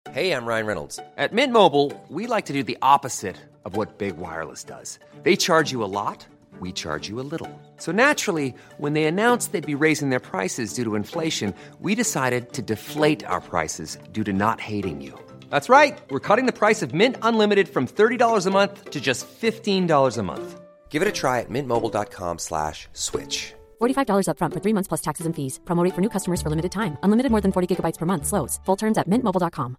Hey, I'm Ryan Reynolds. At Mint Mobile, we like to do the opposite of what Big Wireless does. They charge you a lot, we charge you a little. So naturally, when they announced they'd be raising their prices due to inflation, we decided to deflate our prices due to not hating you. That's right. We're cutting the price of Mint Unlimited from $30 a month to just $15 a month. Give it a try at mintmobile.com/switch. $45 up front for 3 months plus taxes and fees. Promo rate for new customers for limited time. Unlimited more than 40 gigabytes per month. Slows full terms at mintmobile.com.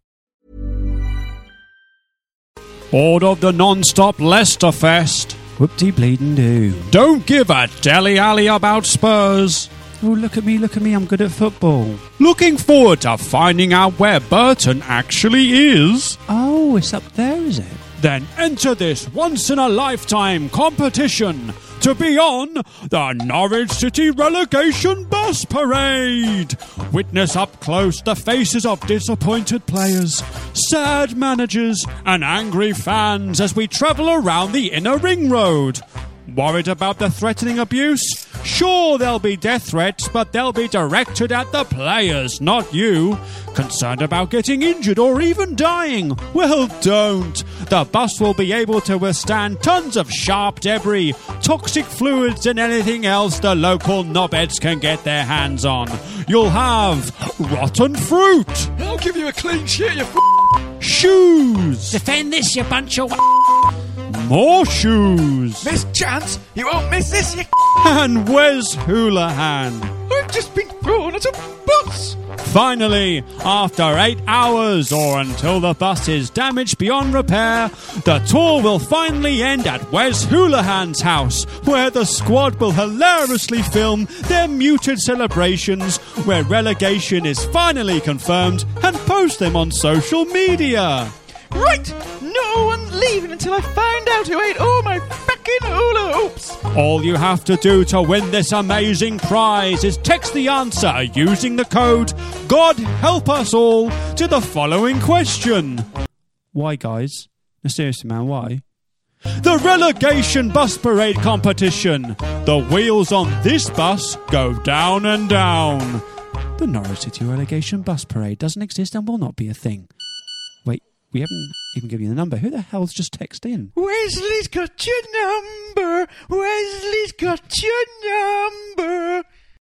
Bored of the non-stop Leicester Fest? Whoop-de-bleeding-do. Don't give a dilly-alley about Spurs. Oh, look at me, I'm good at football. Looking forward to finding out where Burton actually is? Oh, it's up there, is it? Then enter this once-in-a-lifetime competition to be on the Norwich City Relegation Bus Parade. Witness up close the faces of disappointed players, sad managers and angry fans as we travel around the inner ring road. Worried about the threatening abuse? Sure, there'll be death threats, but they'll be directed at the players, not you. Concerned about getting injured or even dying? Well, don't. The bus will be able to withstand tons of sharp debris, toxic fluids and anything else the local knobheads can get their hands on. You'll have rotten fruit. I'll give you a clean sheet, you shoes. Defend this, you bunch of more shoes. Miss Chance, you won't miss this, you And Wes Houlihan. I've just been thrown at a bus. Finally, after 8 hours or until the bus is damaged beyond repair, the tour will finally end at Wes Houlihan's house, where the squad will hilariously film their muted celebrations, where relegation is finally confirmed, and post them on social media. Right, no one leaving until I find out who ate all my fucking hula hoops. All you have to do to win this amazing prize is text the answer using the code God Help Us All to the following question. Why, guys? No, seriously, man, why? The Relegation Bus Parade competition. The wheels on this bus go down and down. The Norwich City Relegation Bus Parade doesn't exist and will not be a thing. Wait. We haven't even given you the number. Who the hell's just texted in? Wesley's got your number. Wesley's got your number.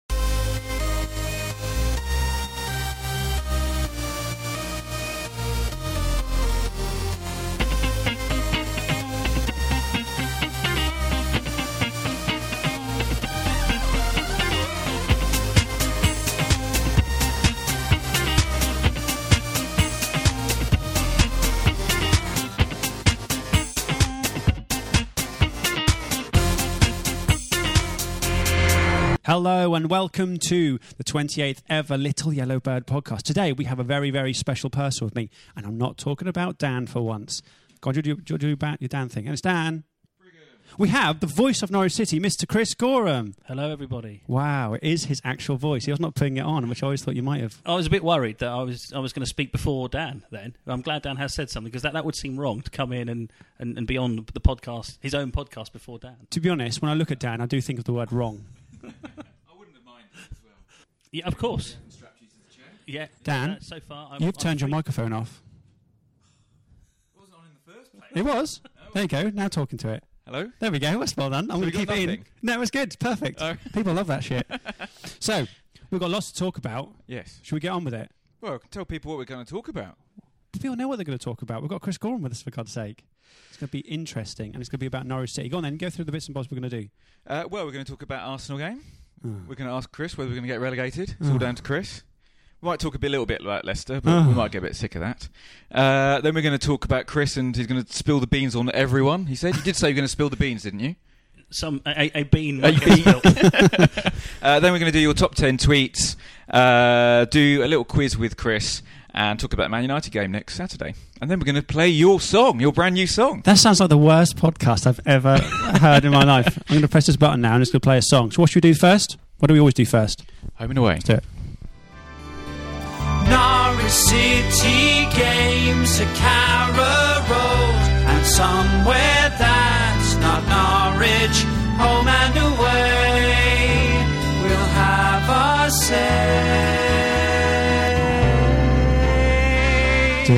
Hello and welcome to the 28th ever Little Yellow Bird podcast. Today we have a very, very special person with me, and I'm not talking about Dan for once. God, you do your Dan thing. And it's Dan. We have the voice of Norwich City, Mr. Chris Gorham. Hello, everybody. Wow, it is his actual voice. He was not putting it on, which I always thought you might have. I was a bit worried that I was going to speak before Dan then. I'm glad Dan has said something, because that would seem wrong to come in and be on the podcast, his own podcast before Dan. To be honest, when I look at Dan, I do think of the word wrong. I wouldn't have minded as well. Yeah, of course. Strapped you to the chair. Yeah, Dan, so far you've turned your microphone off. It wasn't on in the first place. It was. Oh. There you go. Now talking to it. Hello? There we go. That's well done. I'm going to keep it in. No, it was good. Perfect. Oh. People love that shit. So, we've got lots to talk about. Yes. Should we get on with it? Well, I can tell people what we're going to talk about. People know what they're going to talk about. We've got Chris Gorham with us, for God's sake. It's going to be interesting, and it's going to be about Norwich City. Go on then, go through the bits and bobs we're going to do. Well, we're going to talk about Arsenal game. We're going to ask Chris whether we're going to get relegated. It's all down to Chris. We might talk a little bit about Leicester, but we might get a bit sick of that. Then we're going to talk about Chris, and he's going to spill the beans on everyone. He said you did say you were going to spill the beans, didn't you? A bean. Then we're going to do your top 10 tweets, do a little quiz with Chris, and talk about the Man United game next Saturday. And then we're going to play your song, your brand new song. That sounds like the worst podcast I've ever heard in my life. I'm going to press this button now and it's going to play a song. So what should we do first? What do we always do first? Home and away. Let's do it. Norwich City games at Carrow Road, and somewhere that's not Norwich, home and away, we'll have our say. Do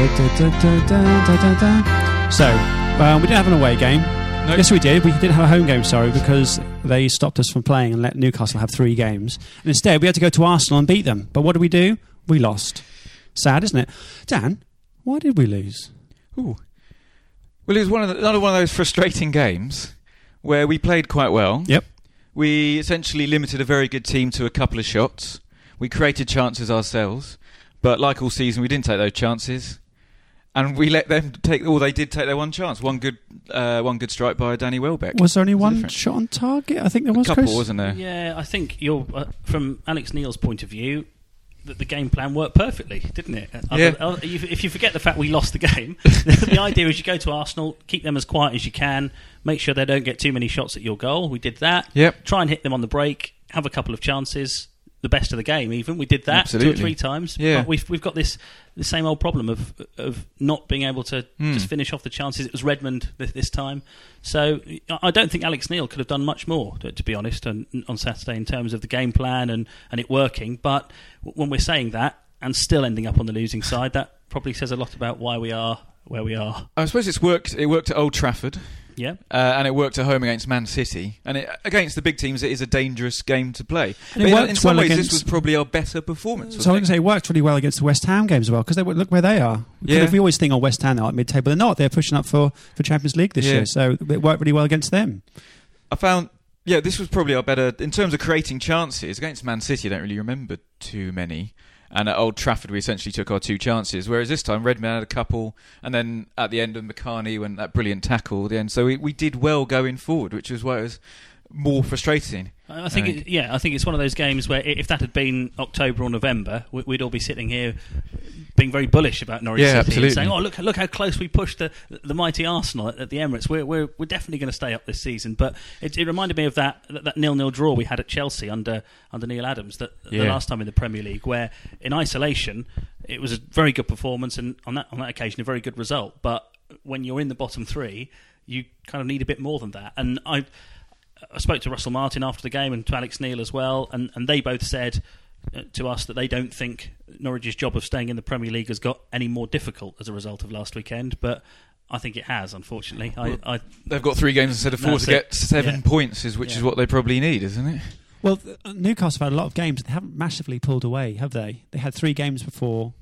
So, we didn't have an away game. Nope. Yes, we did. We didn't have a home game, because they stopped us from playing and let Newcastle have 3 games. And instead, we had to go to Arsenal and beat them. But what did we do? We lost. Sad, isn't it? Dan, why did we lose? Ooh. Well, it was another one of those frustrating games where we played quite well. Yep. We essentially limited a very good team to a couple of shots. We created chances ourselves. But like all season, we didn't take those chances. And we let them take. Or they did take their one chance. One good strike by Danny Welbeck. Was there only one shot on target? I think there was. A couple, Chris? wasn't there? Yeah, I think you're from Alex Neil's point of view. That the game plan worked perfectly, didn't it? Yeah. If you forget the fact we lost the game, the idea is you go to Arsenal, keep them as quiet as you can, make sure they don't get too many shots at your goal. We did that. Yep. Try and hit them on the break, have a couple of chances. The best of the game, even we did that Absolutely. 2 or 3 times. Yeah. But we've got the same old problem of not being able to just finish off the chances. It was Redmond this time, so I don't think Alex Neil could have done much more, to be honest, on Saturday in terms of the game plan and it working. But when we're saying that and still ending up on the losing side, that probably says a lot about why we are where we are. I suppose it worked at Old Trafford. Yeah, and it worked at home against Man City. And against the big teams, it is a dangerous game to play. And But in some ways, this was probably our better performance. So I was going to say, it worked really well against the West Ham games as well, because look where they are. Yeah. We always think, West Ham are at mid-table. They're not. They're pushing up for Champions League this year, so it worked really well against them. I found, this was probably our better... In terms of creating chances, against Man City, I don't really remember too many. And at Old Trafford, we essentially took our 2 chances. Whereas this time, Redmond had a couple, and then at the end of McCarney went that brilliant tackle at the end. So we did well going forward, which is why it was more frustrating. I think it's one of those games where if that had been October or November, we'd all be sitting here being very bullish about Norwich City, absolutely. and saying, "Oh, look how close we pushed the mighty Arsenal at the Emirates. We're definitely going to stay up this season." But it reminded me of that 0-0 draw we had at Chelsea under Neil Adams, the last time in the Premier League, where in isolation it was a very good performance and on that occasion a very good result. But when you're in the bottom 3, you kind of need a bit more than that. And I spoke to Russell Martin after the game and to Alex Neil as well, and they both said to us that they don't think Norwich's job of staying in the Premier League has got any more difficult as a result of last weekend, but I think it has, unfortunately. They've got 3 games instead of 4 to get 7 points, which is what they probably need, isn't it? Well, Newcastle have had a lot of games. They haven't massively pulled away, have they? They had 3 games before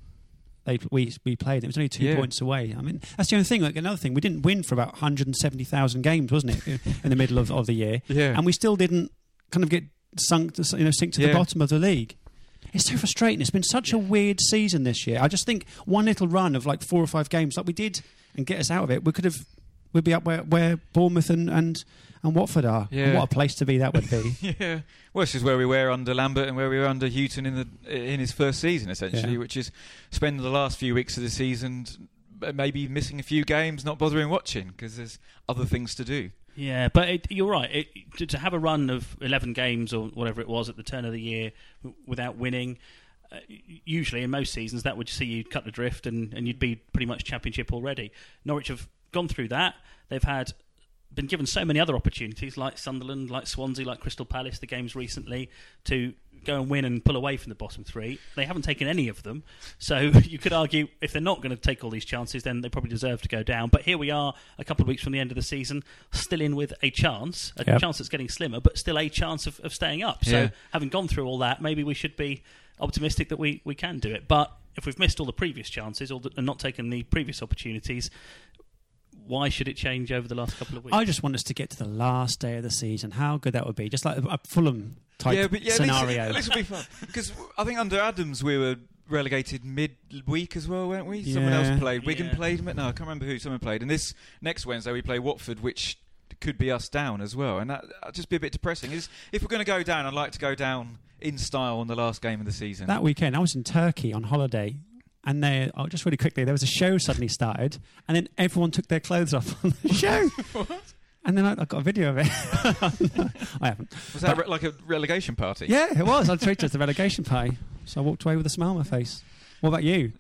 we played. It was only 2 points away. I mean, that's the only thing. Like another thing, we didn't win for about 170,000 games, wasn't it, in the middle of the year? Yeah. And we still didn't kind of get sink to the bottom of the league. It's so frustrating. It's been such a weird season this year. I just think one little run of like 4 or 5 games like we did and get us out of it, we'd be up where Bournemouth and Watford are. Yeah. And what a place to be that would be. Yeah. Well, this is where we were under Lambert and where we were under Houghton in his first season, essentially, which is spending the last few weeks of the season maybe missing a few games, not bothering watching because there's other things to do. Yeah, but you're right. To have a run of 11 games or whatever it was at the turn of the year without winning, usually in most seasons that would see you cut the drift and you'd be pretty much Championship already. Norwich have gone through that. They've been given so many other opportunities, like Sunderland, like Swansea, like Crystal Palace, the games recently, to go and win and pull away from the bottom 3. They haven't taken any of them. So you could argue if they're not going to take all these chances, then they probably deserve to go down. But here we are, a couple of weeks from the end of the season, still in with a chance chance that's getting slimmer, but still a chance of staying up. So having gone through all that, maybe we should be optimistic that we can do it. But if we've missed all the previous chances and not taken the previous opportunities, why should it change over the last couple of weeks? I just want us to get to the last day of the season. How good that would be. Just like a Fulham type scenario. This will be fun. Because I think under Adams we were relegated mid-week as well, weren't we? Someone else played. Wigan played. No, I can't remember who. Someone played. And this next Wednesday we play Watford, which could be us down as well. And that'd just be a bit depressing. If we're going to go down, I'd like to go down in style on the last game of the season. That weekend, I was in Turkey on holiday. And just really quickly, there was a show suddenly started, and then everyone took their clothes off on the show. What? And then I got a video of it. I haven't. Was that like a relegation party? Yeah, it was. I treated it as a relegation party. So I walked away with a smile on my face. What about you?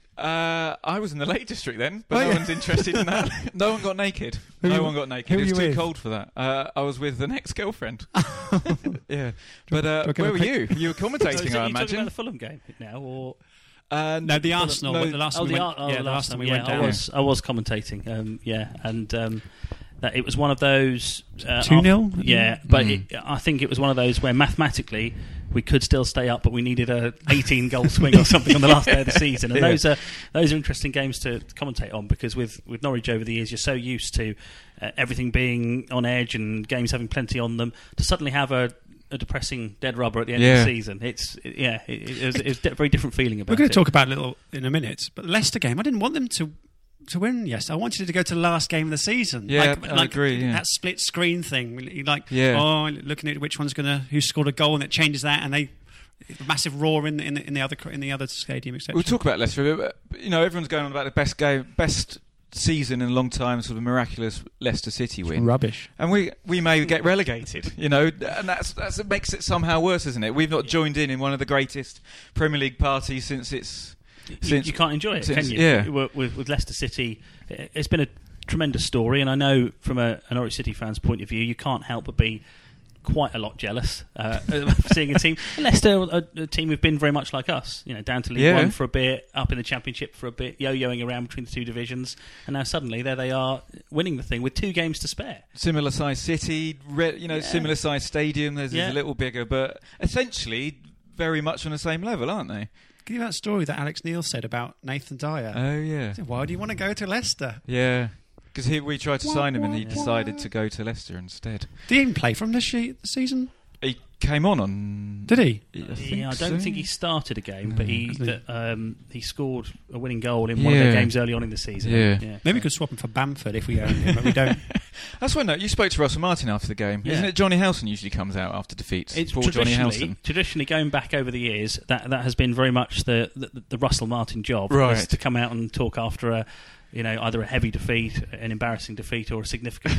I was in the Lake District then, but no one's interested in that. No one got naked. No one got naked. It was too cold for that. I was with an ex-girlfriend. Yeah. But where were you? You were commentating, So I you imagine. talking about the Fulham game now, or... No, the Arsenal. no, The last time we went down. I was commentating. That it was one of those 2-0. Yeah, but I think it was one of those where mathematically we could still stay up, but we needed a 18-goal swing or something on the last day of the season. And those are interesting games to commentate on, because with Norwich over the years, you're so used to everything being on edge and games having plenty on them. To suddenly have a depressing dead rubber at the end of the season, it's a very different feeling about it. We're going to talk about it a little in a minute, but Leicester game, I didn't want them to win. Yes, I wanted it to go to the last game of the season. Yeah, I agree. Yeah. That split screen thing, looking at which one's who scored a goal, and it changes that, and a massive roar in the other stadium, etc. We'll talk about Leicester, but everyone's going on about the best season in a long time, sort of miraculous Leicester City win. Rubbish. And we may get relegated, and that's makes it somehow worse, isn't it? We've not joined in one of the greatest Premier League parties since it's. You can't enjoy it, can you? Yeah. With Leicester City, it's been a tremendous story, and I know from a Norwich City fan's point of view, you can't help but be quite a lot jealous seeing a team. Leicester, a team who've been very much like us, down to League One for a bit, up in the Championship for a bit, yo-yoing around between the two divisions, and now suddenly there they are winning the thing with 2 games to spare. Similar sized city, similar sized stadium. There's a little bigger, but essentially very much on the same level, aren't they? Give you that story that Alex Neil said about Nathan Dyer. Oh, yeah. Why do you want to go to Leicester? Yeah, because we tried to sign him and he decided to go to Leicester instead. Did he even play from the season? He came on. Did he? I don't think he started a game, but he scored a winning goal in one of their games early on in the season. Yeah. Maybe we could swap him for Bamford if we own him, but we don't. That's when you spoke to Russell Martin after the game. Isn't it Johnny Howson usually comes out after defeats? It's Johnny Howson. Traditionally, going back over the years, that has been very much the Russell Martin job, right? To come out and talk after either a heavy defeat, an embarrassing defeat, or a significant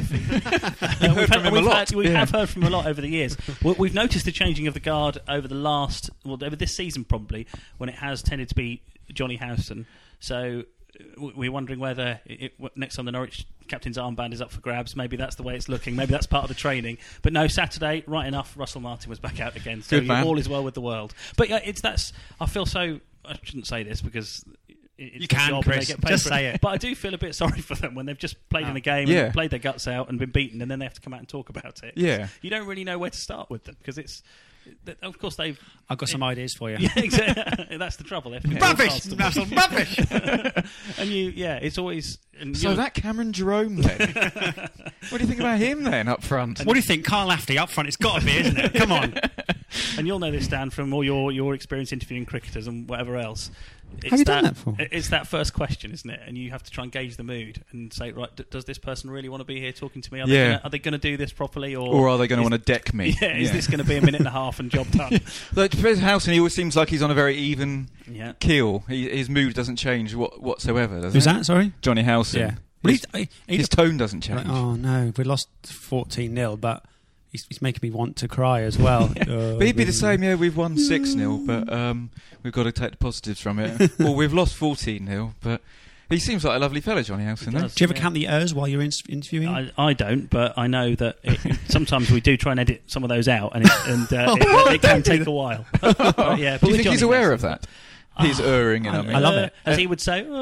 defeat. We have heard from him a lot over the years. We've noticed the changing of the guard over over this season probably, when it has tended to be Johnny Howson. So we're wondering whether next time the Norwich captain's armband is up for grabs, maybe that's the way it's looking. Maybe that's part of the training. But no, Saturday, right enough, Russell Martin was back out again. So all is well with the world. But I feel so. I shouldn't say this because. You can, Chris. Just say it. But I do feel a bit sorry for them when they've just played in a game and played their guts out and been beaten, and then they have to come out and talk about it. Yeah. You don't really know where to start with them because it's. Of course, I've got some ideas for you. Yeah, exactly. That's the trouble. Rubbish! Rubbish! And it's always. That Cameron Jerome then. What do you think about him then up front? What do you think, Carl Lafferty up front? It's got to be, isn't it? Come on. And you'll know this, Dan, from all your experience interviewing cricketers and whatever else. Have you done that before? It's that first question, isn't it? And you have to try and gauge the mood and say, right, does this person really want to be here talking to me? Are they going to do this properly, or are they going to want to deck me? Is this going to be a minute and a half and job done? Like Howson, he always seems like he's on a very even keel. His mood doesn't change whatsoever. Does Who's that? Sorry, Johnny Howson. Yeah, his tone doesn't change. Oh no, we lost 14-0, but. He's making me want to cry as well. But he'd be the same, we've won 6-0, but we've got to take the positives from it. Or we've lost 14-0, but he seems like a lovely fellow, Johnny Howson. Do you ever count the errs while you're interviewing? I don't, but I know that sometimes we do try and edit some of those out, and it can take a while. But do you think he's aware of that? He's erring, I love it. As he would say,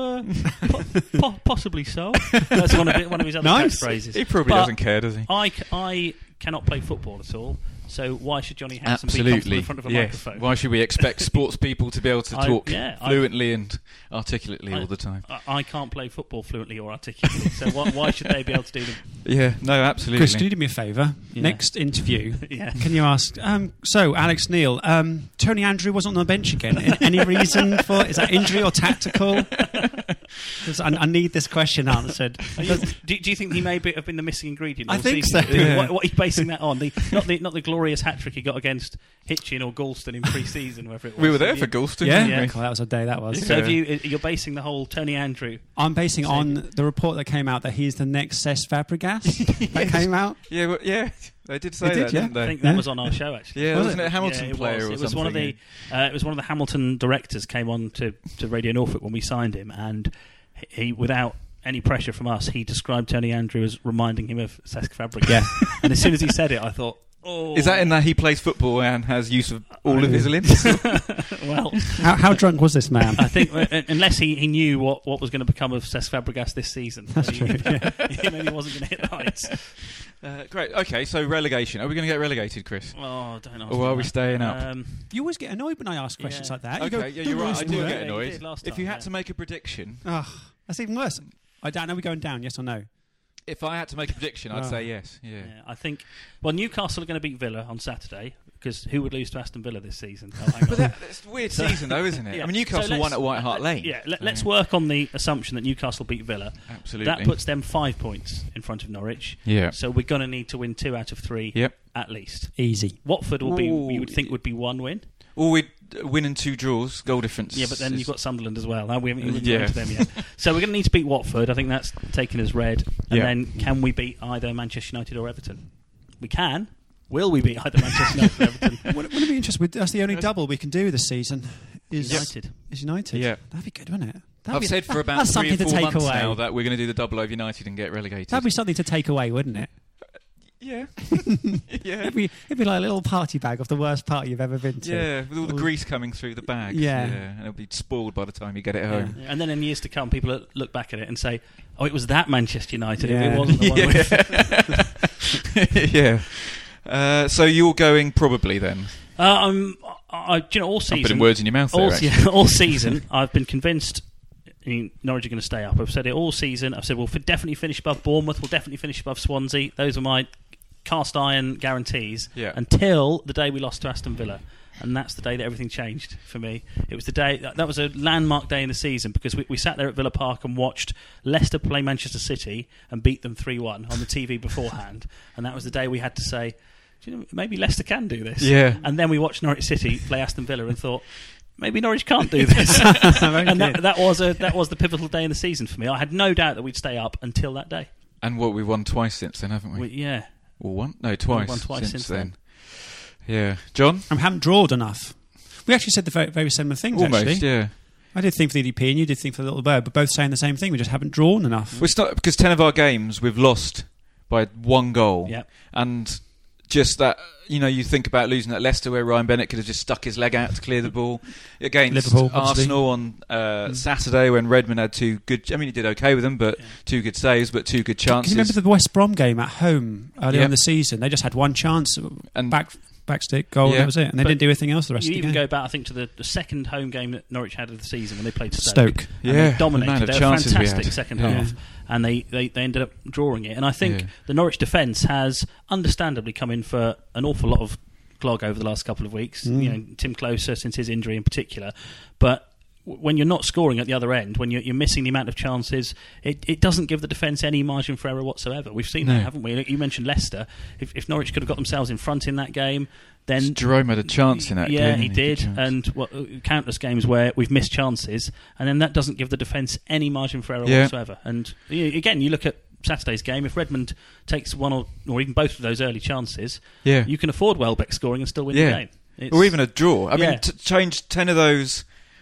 possibly so. That's one of his other catchphrases. He probably doesn't care, does he? I cannot play football at all, so why should Johnny Howson be comfortable in front of a microphone? Why should we expect sports people to be able to talk fluently and articulately all the time? I can't play football fluently or articulately, so why should they be able to do them? Yeah, no, absolutely. Chris, can you do me a favour? Next interview, can you ask, so Alex Neil, Tony Andrew wasn't on the bench again. Any reason for is that injury or tactical? I need this question answered. Do you think he may have been the missing ingredient? I think so. What are you basing that on? Not the glorious hat-trick he got against Hitchin or Galston in pre-season, whatever it was. We were there for Galston, yeah. Cool, that was a day that was. So you're basing the whole Tony Andrew... I'm basing on the report that came out that he's the next Cesc Fabregas. That came out? Yeah, they did say that, didn't they? I think that was on our show, actually. Yeah, wasn't it a Hamilton player or something? It was one of the Hamilton directors came on to Radio Norfolk when we signed him, and he, without any pressure from us, he described Tony Andrew as reminding him of Cesc Fabregas. Yeah. And as soon as he said it, I thought, Is that in that he plays football and has use of all of his limbs? Well, How drunk was this man? I think unless he knew what was going to become of Cesc Fabregas this season, he maybe wasn't going to hit the heights. Great. Okay, so relegation. Are we going to get relegated, Chris? Oh, don't ask. Or are we staying up? You always get annoyed when I ask questions like that. Okay, you're right. I do get annoyed. did last If time, you had to make a prediction, That's even worse. I don't know. We're going down. Yes or no? if I had to make a prediction, I'd say yes. Yeah. I think. Well, Newcastle are going to beat Villa on Saturday because who would lose to Aston Villa this season? But that's a weird season, though, isn't it? Yeah. I mean, Newcastle won at White Hart Lane. Yeah, let's work on the assumption that Newcastle beat Villa. Absolutely. That puts them 5 points in front of Norwich. Yeah. So we're going to need to win 2 out of 3 at least. Easy. Watford will be, you would think, would be 1 win. Or we'd win and 2 draws, goal difference. Yeah, but then you've got Sunderland as well. We haven't even got to them yet. So we're going to need to beat Watford. I think that's taken as read. And then can we beat either Manchester United or Everton? We can. Will we beat either Manchester United or Everton? Wouldn't it be interesting? That's the only double we can do this season. Is United. Is United. Yeah. That'd be good, wouldn't it? I've said for about 3 or 4 months now that we're going to do the double over United and get relegated. That'd be something to take away, wouldn't it? Yeah. Yeah. It'd be like a little party bag of the worst party you've ever been to. Yeah, with all the grease coming through the bag. Yeah. And it'll be spoiled by the time you get it home. Yeah. And then in years to come, people look back at it and say, "Oh, it was that Manchester United. If it wasn't the one." Yeah. So you're going probably then. Do you know, all season. I'm putting words in your mouth there. All season, I've been convinced. Norwich are going to stay up. I've said it all season. I've said we'll definitely finish above Bournemouth. We'll definitely finish above Swansea. Those are my cast iron guarantees. Yeah. Until the day we lost to Aston Villa, and that's the day that everything changed for me. It was the day that was a landmark day in the season because we sat there at Villa Park and watched Leicester play Manchester City and beat them 3-1 on the TV beforehand, and that was the day we had to say, do you know, maybe Leicester can do this. Yeah. And then we watched Norwich City play Aston Villa and thought, maybe Norwich can't do this. And that was the pivotal day in the season for me. I had no doubt that we'd stay up until that day. And we've won twice since then, haven't we? Yeah. Or one? No, twice. We've won twice since then. Yeah. John? I haven't drawed enough. We actually said the very, very similar things, Almost, actually. yeah. I did think for the EDP and you did think for the Little Bird, but both saying the same thing. We just haven't drawn enough. Well, it's not, because 10 of our games we've lost by 1 goal. Yep. And just that, you think about losing at Leicester where Ryan Bennett could have just stuck his leg out to clear the ball. Against Liverpool, Arsenal on Saturday when Redmond had 2 good... I mean, he did okay with them, but 2 good saves, but 2 good chances. Can you remember the West Brom game at home earlier in the season? They just had 1 chance, and back stick, goal, and that was it. And they didn't do anything else the rest of the game. You even go back, I think, to the second home game that Norwich had of the season when they played Stoke. And they dominated. They were fantastic second half. And they ended up drawing it. And I think the Norwich defence has understandably come in for an awful lot of clog over the last couple of weeks. Tim Closer, since his injury in particular. But when you're not scoring at the other end, when you're missing the amount of chances, it doesn't give the defence any margin for error whatsoever. We've seen that, haven't we? You mentioned Leicester. If Norwich could have got themselves in front in that game, then Jerome had a chance in that game. Yeah, he did. And countless games where we've missed chances, and then that doesn't give the defence any margin for error whatsoever. And again, you look at Saturday's game, if Redmond takes one or even both of those early chances, you can afford Welbeck scoring and still win the game. Or even a draw. I mean, change 10 of those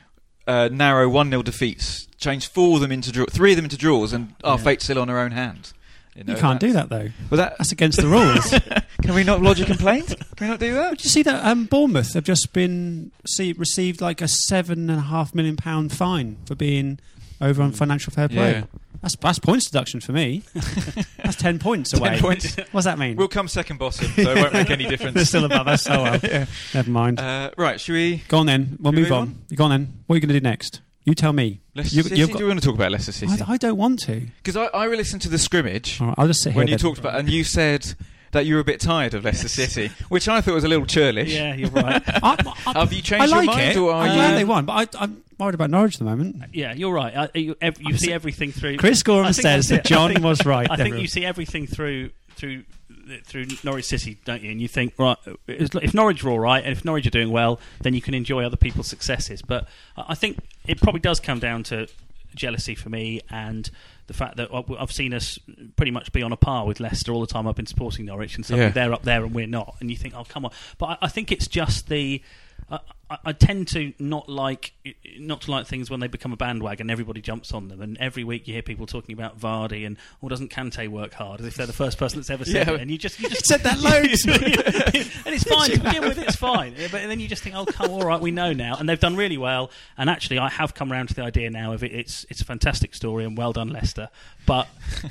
narrow 1-0 defeats, change 4 of them into 3 of them into draws, and our fate's still on our own hand. You can't do that, though. Well, that's against the rules. Can we not lodge a complaint? Can we not do that? Did you see that Bournemouth have just received like a £7.5 million fine for being over on financial fair play? Yeah. That's points deduction for me. That's 10 points away. 10 points. What does that mean? We'll come second bottom, so it won't make any difference. They're still above us. Oh well. Never mind. Right, should we... Go on then. We'll move on. Go on then. What are you going to do next? You tell me. Leicester City? Do you want to talk about Leicester City? I don't want to. Because I listened to the scrimmage. All right, I'll just sit here when you talked about, and you said that you were a bit tired of Leicester City, which I thought was a little churlish. Yeah, you're right. Have you changed your mind? Or I'm glad they won, but I'm worried about Norwich at the moment. Yeah, you're right. You see everything through... Chris Gorham says that John was right. I think you see everything through Norwich City, don't you? And you think, right, if Norwich are all right, and if Norwich are doing well, then you can enjoy other people's successes. But I think it probably does come down to jealousy for me, and the fact that I've seen us pretty much be on a par with Leicester all the time I've been supporting Norwich, and suddenly they're up there and we're not. And you think, oh, come on. But I think it's just the I tend to not like things when they become a bandwagon. Everybody jumps on them, and every week you hear people talking about Vardy and doesn't Kante work hard, as if they're the first person that's ever said it. And you just said that loads. And it's fine to begin with. It's fine, but then you just think, oh, come, all right, we know now, and they've done really well. And actually, I have come around to the idea now of it's a fantastic story and well done, Leicester. But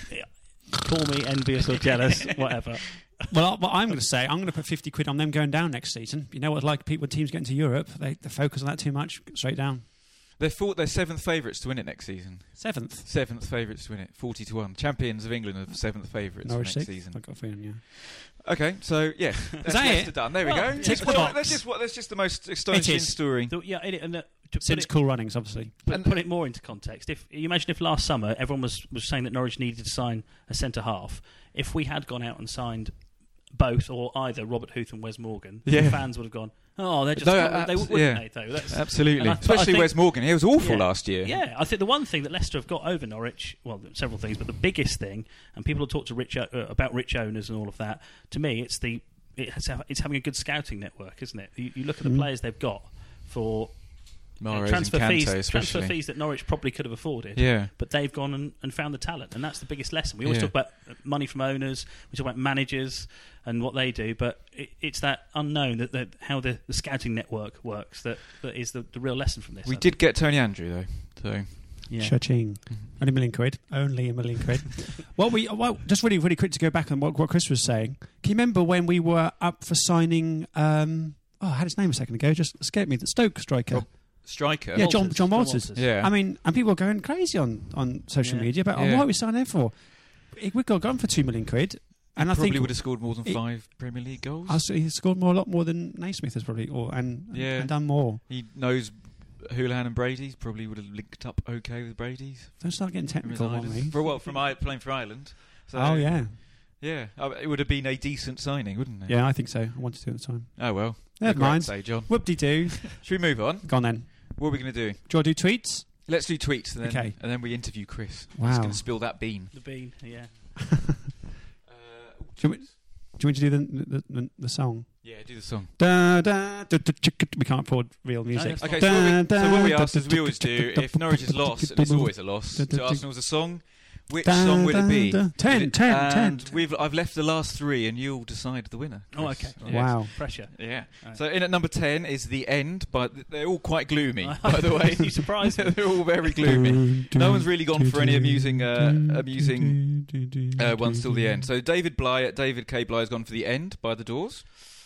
call me envious or jealous, whatever. Well, what I'm going to say, I'm going to put 50 quid on them going down next season. You know what it's like when teams get into Europe, they focus on that too much, straight down. They're 7th favourites to win it next season. 7th? 7th favourites to win it, 40-1. Champions of England are 7th favourites Norwich next 6th? season. I've got a feeling, yeah. Okay, so yeah, that's that it? done. There we go. Tick the box. That's just the most astonishing story. Since Cool Runnings, obviously. Put it more into context. If you imagine if last summer everyone was saying that Norwich needed to sign a centre half, if we had gone out and signed both or either Robert Huth and Wes Morgan, the fans would have gone, oh, they're just they wouldn't they though? Absolutely, especially Wes Morgan. He was awful last year. Yeah, I think the one thing that Leicester have got over Norwich, well, several things, but the biggest thing, and people will talk to about rich owners and all of that. To me, it's having a good scouting network, isn't it? You look at the players they've got for transfer fees that Norwich probably could have afforded. Yeah. But they've gone and found the talent, and that's the biggest lesson. We always talk about money from owners, we talk about managers and what they do, but it's that unknown that how the scouting network works that is the real lesson from this. We did get Tony Andrew though, so. Yeah. Cha-ching. Only £1 million. Only £1 million. Just really, really quick to go back on what Chris was saying. Can you remember when we were up for signing? I had his name a second ago. Just escaped me. The Stoke striker. Striker? Yeah, John Walters. Yeah. I mean, and people are going crazy on social media about what are we signing him for? We got gone for £2 million. And I probably think would have scored more than 5 Premier League goals. He scored a lot more than Naismith has probably, and done more. He knows Houlihan and Brady. Probably would have linked up okay with Brady's. Don't start getting technical on me. Playing for Ireland. So, oh yeah. Yeah, it would have been a decent signing, wouldn't it? Yeah, I think so. I wanted to at the time. Oh well. Never mind. Say, John. Whoop-de-doo. Should we move on? Go on then. What are we going to do? Do you want to do tweets? Let's do tweets, and then we interview Chris. Wow. He's going to spill that bean. The bean, yeah. Do you want me to do the song? Yeah, do the song. We can't afford real music. Okay, so what we asked, as we always do, if Norwich is lost, and it's always a loss, to Arsenal's a song, which song would it be? 10. I've left the last 3, and you'll decide the winner. Oh, okay. Wow. Pressure. Yeah. Right. So in at number 10 is The End, but they're all quite gloomy, by the way. You surprised me. They're all very gloomy. No one's really gone for any amusing ones till the end. So David K. Bly has gone for The End by The Doors.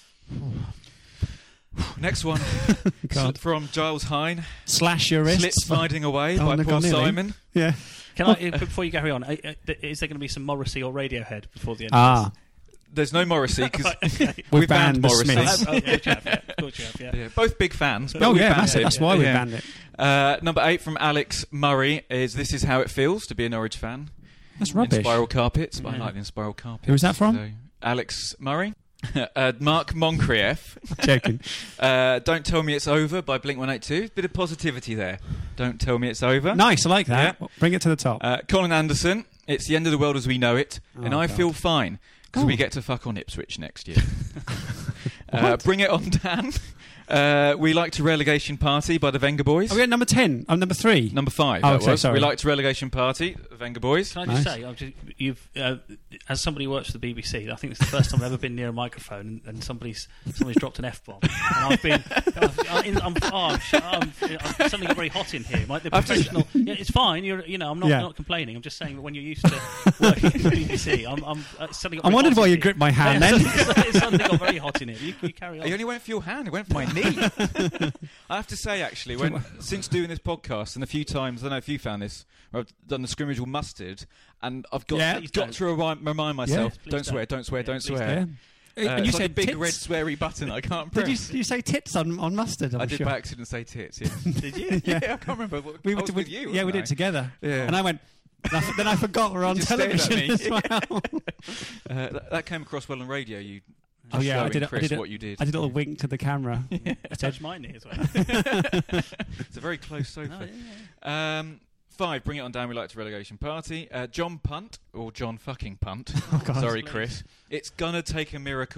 Next one from Giles Hine. Slash Your Wrists. Slits Finding Away by Paul Simon. Yeah. Can I, before you carry on, is there going to be some Morrissey or Radiohead before the end of this? There's no Morrissey because we've banned Morrissey. Yeah. Both big fans. That's why we banned it. Number 8 from Alex Murray is This Is How It Feels to be a Norwich fan. That's rubbish. In Spiral Carpets, but I like the Spiral Carpets. Who was that from? So, Alex Murray. Mark Moncrieff. Joking. Don't Tell Me It's Over by Blink-182. Bit of positivity there. Don't Tell Me It's Over. Nice, I like that. Yeah. Bring it to the top. Colin Anderson. It's the end of the world as we know it, and I God. feel fine because we get to fuck on Ipswich next year. Bring It On, Dan. We Like to Relegation Party by the Venga Boys. Are we at number 10? I'm number 3. Number 5. Oh, that okay, was. sorry. We Like to Relegation Party, Venga Boys. Can I just say, you've as somebody who works for the BBC, I think it's the first time I've ever been near a microphone and somebody's dropped an F-bomb, and I've been, I'm suddenly got very hot in here. Like the professional, it's fine. I'm not complaining. I'm just saying that when you're used to working at the BBC, I'm suddenly. I wondered why you gripped my hand then. It suddenly got very hot in here. You carry on. He only went for your hand. He went for my knee. I have to say, actually, since doing this podcast and a few times, I don't know if you found this, where I've done the scrimmage with Mustard, and I've got to remind myself, don't swear. Yeah. And you said a big tits? Red sweary button I can't press. Did you say tits on Mustard? I did by accident say tits, yeah. Did you? Yeah, I can't remember. We was with you, we did it together. Yeah. And I went... then I forgot we're on television as well. That came across well on radio. You I did what you did. I did a little wink to the camera. I touched my knee as well. It's a very close sofa. 5, Bring It On Down, We Like to Relegation Party. John Punt, or John fucking Punt. Oh, God. Sorry, Chris. It's Gonna Take a Miracle.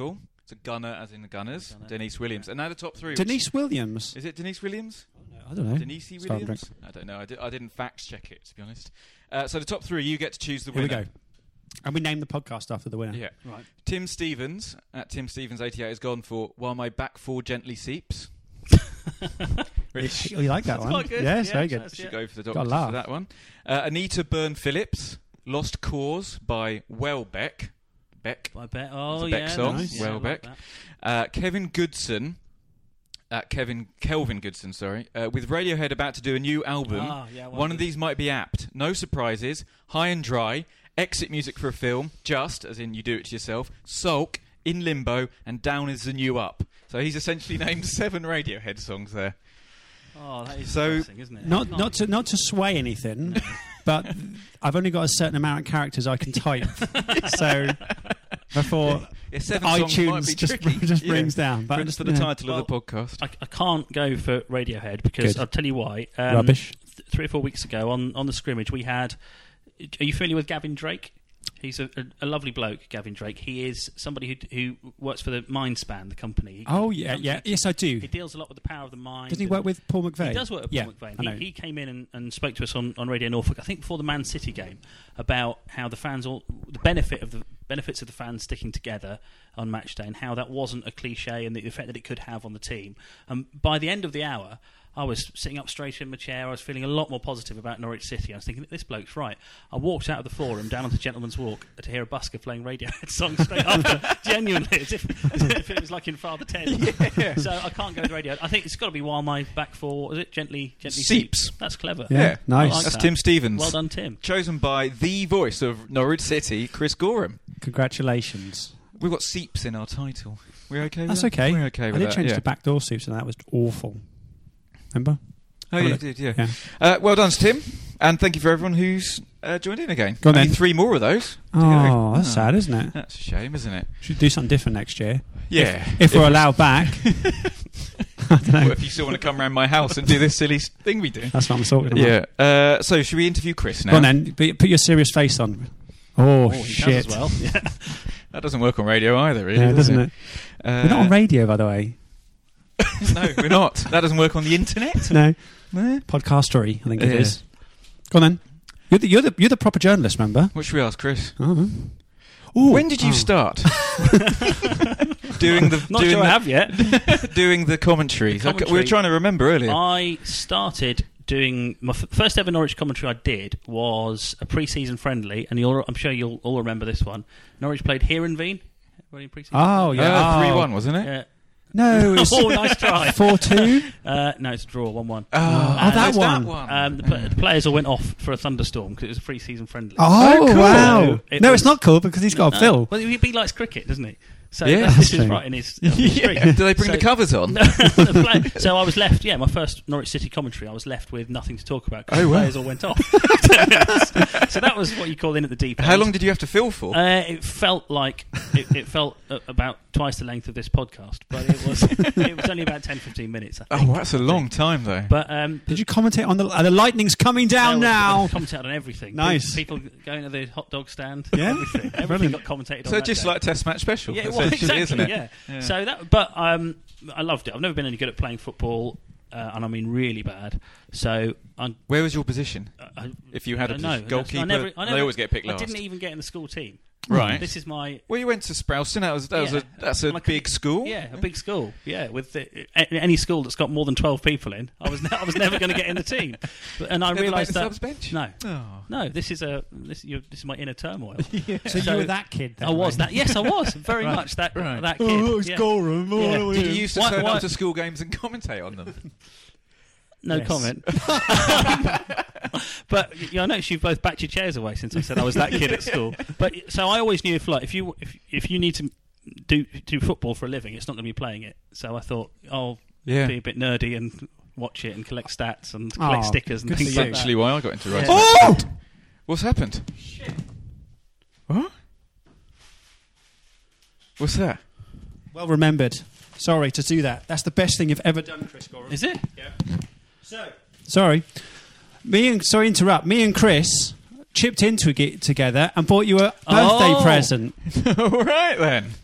So Gunner, as in the Gunners. Denise Williams. And now the top three. Denise Williams. Is it Denise Williams? I don't know. Denise Williams? I don't know. I didn't fact check it, to be honest. So the top three, you get to choose the winner. Here we go. And we name the podcast after the winner. Yeah. Right. Tim Stevens, at Tim Stevens88, has gone for While My Back Four Gently Seeps. You like that one? Quite good. Yes, Yeah, very good. that's- Should go for the Gotta doctor laugh. for that one. Anita Byrne-Phillips, Lost Cause by Welbeck. Beck. I bet. Oh, It's a yeah. Beck song. nice. Yeah, I Welbeck. like that. Kevin Goodson. Kelvin Goodson, sorry. With Radiohead about to do a new album. Yeah, well One of done. these might be apt. No surprises. High and Dry. Exit music for a film. Just, as in you do it to yourself. Sulk. In Limbo. And Down is the New Up. So he's essentially named 7 Radiohead songs there. Oh, that is So- depressing, isn't it? Not to sway anything, but I've only got a certain amount of characters I can type. So before Yeah, 7 songs might iTunes be just tricky. brings down. But Brings to the you know, title of the podcast. I can't go for Radiohead because Good. I'll tell you why. Rubbish. 3 or 4 weeks ago on the scrimmage, we had. Are you familiar with Gavin Drake? He's a lovely bloke, Gavin Drake. He is somebody who works for the Mindspan, the company. Oh yeah, yes I do. He deals a lot with the power of the mind. Doesn't he and- work with Paul McVeigh? He does work with yeah, Paul I know. McVeigh. He came in and spoke to us on Radio Norfolk, I think before the Man City game, about how the fans the benefits of the fans sticking together on match day and how that wasn't a cliche and the effect that it could have on the team. By the end of the hour, I was sitting up straight in my chair. I was feeling a lot more positive about Norwich City. I was thinking, this bloke's right. I walked out of the forum down onto Gentleman's Walk to hear a busker playing Radiohead songs straight after. Genuinely, as if it was like in Father Ted. Yeah. So I can't go with Radiohead. I think it's got to be While My Back Four. Was it Gently Seeps. That's clever. Yeah, nice. I like That's that. Tim Stevens. Well done, Tim. Chosen by the voice of Norwich City, Chris Gorham. Congratulations. We've got Seeps in our title. We're okay with That's that? okay. We're okay I with did that, change yeah. to backdoor suits, and that was awful. Remember? Oh, Have a yeah, you look. did, yeah. Yeah. Well done, Tim. And thank you for everyone who's joined in again. Go on Only then. 3 more of those. to go. Oh, that's sad, isn't it? That's a shame, isn't it? Should do something different next year. Yeah. If we're allowed back. I don't know. Well, if you still want to come round my house and do this silly thing we do. That's what I'm talking about. Yeah. So, should we interview Chris now? Go on then. Put your serious face on. Oh, He shit. does as well. Yeah. That doesn't work on radio either, really, Yeah, does doesn't it? We're not on radio, by the way. No, we're not. That doesn't work on the internet. No. No. Podcastery, I think it Yeah. is. Go on then. You're the proper journalist, remember? What should we ask Chris? Oh. Ooh. When did you start doing the Not doing sure I the, have yet. doing the commentaries? The commentary. We were trying to remember earlier. I started doing my first ever Norwich commentary. I did was a pre-season friendly, and I'm sure you'll all remember this one. Norwich played Heerenveen. Everybody in pre-season? Oh, yeah. 3-1, wasn't it? Yeah. No, it's Oh, nice try. 4-2. No, it's a draw, 1-1. that there's one. The players all went off for a thunderstorm because it was a pre-season friendly. Oh, cool. wow. It No, was- it's not cool because he's got a fill. Well, he likes cricket, doesn't he? So Yeah, this that's is true. right in his street. Yeah. Do they bring So- the covers on? So I was left, my first Norwich City commentary, I was left with nothing to talk about because Oh, the wow. players all went off. So that was what you call in at the deep end. How long did you have to fill for? It felt like it felt about twice the length of this podcast, but it was only about 10-15 minutes. I think. Oh, that's a long time, though. But Did you commentate on the lightning's coming down now? Commentated on everything. Nice. People going to the hot dog stand. Yeah? Everything Brilliant. got commentated on. So that just day. like Test Match Special, Yeah, well, essentially, exactly, isn't it? Yeah. So but I loved it. I've never been any good at playing football, and I mean really bad. So Where was your position? I If you had a don't know. position? Goalkeeper? I never, They always get picked I last. didn't even get in the school team. Right. This is my Well, you went to Sprowston. That's a Like big school. Yeah, a big school. Yeah, with any school that's got more than 12 people in, I was never going to get in the team. And I Never made realised the that subs bench? no, Oh. no, this is my inner turmoil. So you were that kid then? I was right? that. Yes, I was very Right. much that Right. that kid. Oh, it's yeah. Gorham. Yeah. Oh, Did you used to Why- turn why- up to school games and commentate on them? No Yes. comment. But I noticed you've both backed your chairs away since I said I was that kid at school. But so I always knew if you need to do football for a living, it's not going to be playing it. So I thought I'll Yeah. be a bit nerdy and watch it and collect stats and collect Oh, stickers and good things for like you. that. Actually, why I got into Yeah. writing. Oh! What's happened? What? What's that? Well remembered. Sorry to do that. That's the best thing you've ever done, Chris Gorham. Is it? Sorry. Sorry to interrupt. Me and Chris chipped into it together and bought you a birthday Oh. present. All right then.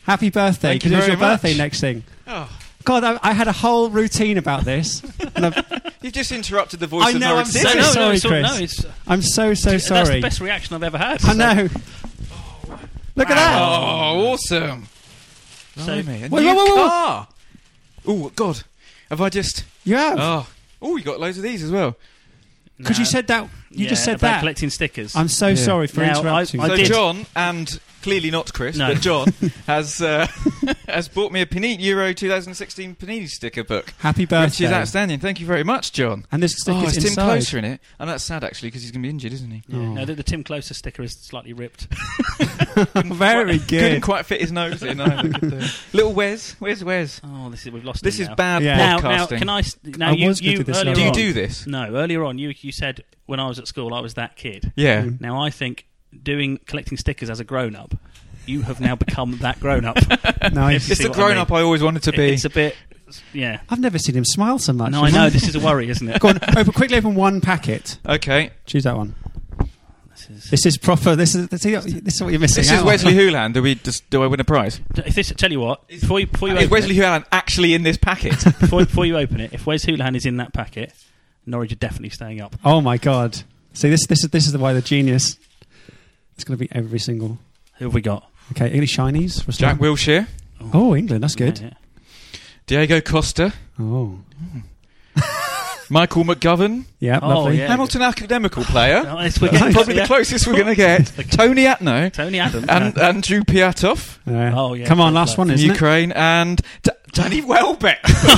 Happy birthday, Thank you because it's your very much. birthday next thing. Oh. God, I had a whole routine about this. And You've just interrupted the voice I of know, Norwich I'm City. so sorry, it's all- Chris. no, it's, I'm so that's sorry. the best reaction I've ever had. I know. Look at that. Oh, awesome. So, Blimey, a Wait, new wait, wait, wait. car. Oh, God. Have I just... You have. Oh, you got loads of these as well. Because you said that. You just said about that. collecting stickers. I'm so sorry for Now, interrupting. I So did. John, and clearly not Chris, No. but John, has bought me a Panini Euro 2016 Panini sticker book. Happy birthday. Which is outstanding. Thank you very much, John. And there's stickers it's Tim inside. Closer in it. And that's sad, actually, because he's going to be injured, isn't he? Yeah. Oh. No, the Tim Closer sticker is slightly ripped. Very Couldn't good. quite fit his nose in either. could they? Little Wes. Where's Wes? Oh, we've lost. This him is now. bad Yeah. Now, podcasting. can I? Now, I you, was you good at this earlier last do you on, do this? No, earlier on, you said when I was at school I was that kid. Yeah. Now I think collecting stickers as a grown-up, you have now become that grown-up. Nice. You It's see the what I mean? grown-up I always wanted to be. It's a bit, yeah. I've never seen him smile so much. No, I know this is a worry, isn't it? Go on, quickly open one packet. Okay. Choose that one. This This is proper. This is what you're missing This out is on. Wesley Houlihan. Do I win a prize? If this, tell you what, before you Is open Wesley Houlihan actually in this packet? before you open it, if Wes Houlihan is in that packet, Norwich are definitely staying up. Oh my god! See, this is why the genius. It's going to be every single. Who have we got? Okay, any shinies? For Jack Wilshere. Oh, England. That's good. Yeah, yeah. Diego Costa. Oh, Michael McGovern. yeah, Oh, lovely. yeah. Hamilton academical player. Oh, we're getting Probably yeah. the closest we're going to get. Tony Atno. Tony Adams. And Andrew Piatov Yeah. Oh, yeah, Come on, fair last play. one, from isn't it? Ukraine. And Danny Welbeck.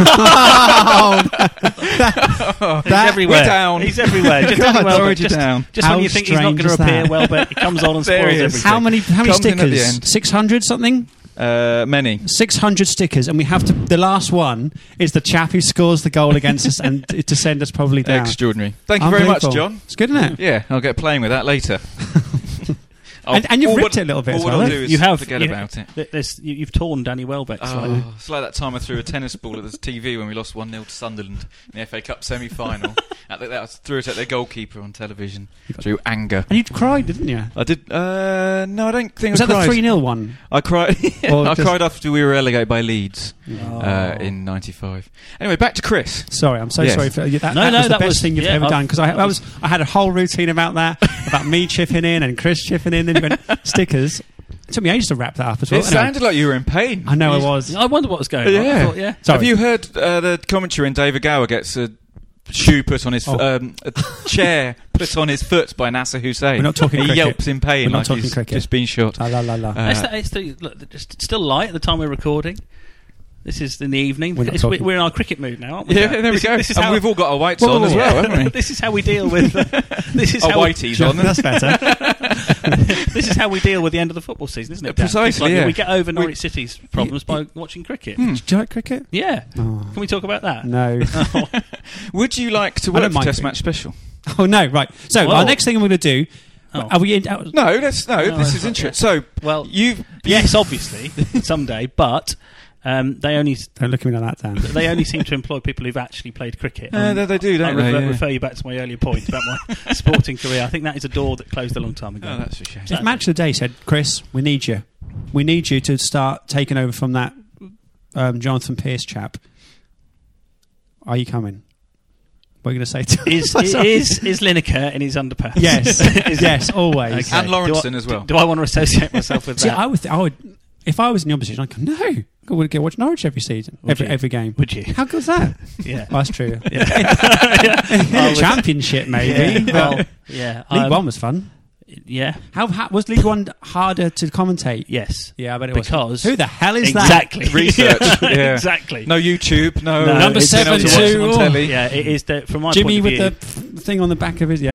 He's everywhere. We're down. He's everywhere. Just God, Danny Welbeck. Norwich are Just, down. just How when you think he's not strange going to is appear, that? Welbeck he comes on and There spoils he is. everything. How many Comes in at the stickers? end. 600 something. Many. 600 stickers, and we have to. The last one is the chap who scores the goal against us, and to send us probably down. Extraordinary. Thank you very much, Unbelievable. John. It's good, isn't it? Yeah, I'll get playing with that later. And you've ripped it a little bit All as what well, I'll eh? do is You have forget you- about it. You've torn Danny Welbeck slightly. Oh, it's like that time I threw a tennis ball at the TV when we lost 1-0 to Sunderland in the FA Cup semi-final. I threw it at their goalkeeper on television through anger. And you cried, didn't you? I did. No, I don't think Was I that cried. the 3-0 one? I cried. Or I just- cried after we were relegated by Leeds Oh. in '95. Anyway, back to Chris. Sorry, I'm so Yes. sorry for that. No, that no, was the that best was- thing you've yeah, ever I- done because I had a whole routine about that, about me chipping in and Chris chipping in. Then you went stickers. It took me ages to wrap that up as well. It sounded like you were in pain. I know I was. I wonder what was going on. I Yeah. thought, yeah. Sorry. Have you heard the commentary when David Gower gets a shoe put on his a chair put on his foot by Nasser Hussein? We're not talking He cricket. yelps in pain We're not like talking he's cricket. just been shot. La la la la. It's still light at the time we're recording. This is in the evening. We're not talking- We're in our cricket mood now, aren't we? Yeah, there we go. This is And how, we've all got our whites Whoa, on whoa, as whoa. well, haven't we? this is how we deal with. This is Our how whiteys on. That's better. this is how we deal with the end of the football season, isn't it? Dan? Precisely, It's like yeah. we get over Norwich City's problems by watching cricket. Do you like cricket? Yeah. Oh, Can we talk about that? no. Would you like to I work don't for mind Test it. Match Special? Oh no. Right. So Whoa. our next thing we're going to do. Oh. Are we in? No, No, this is it's not, interesting. So, Well, you've yes, obviously, someday, but they only Don't look at me like that, Dan. they only seem to employ people who've actually played cricket. they do, I don't they? Yeah. refer you back to my earlier point about my sporting career. I think that is a door that closed a long time ago. Oh, that's a shame. If Match of the Day said, "Chris, we need you. We need you to start taking over from that Jonathan Pearce chap. Are you coming?" What are you going to say to Is Lineker in his underpants? Yes, Is- yes, always. Okay. And Lawrenson Do I- as well. Do I want to associate myself with See, that? I would, if I was in the opposition, I'd go, no, I would go watch Norwich every season, Would you? every game. Would you? How good's that? Yeah. Well, that's true. Yeah. In the Championship, maybe. Yeah. but Well, yeah. League One was fun. Yeah. Was League One harder to commentate? Yes. Yeah, I bet it was. Because Who the hell is that? exactly Research, yeah. Exactly. No YouTube, no. No, Number it's being able to 7-2, watch them on oh. telly. Yeah, it is from my Jimmy point with of view. the thing on the back of his. Yeah.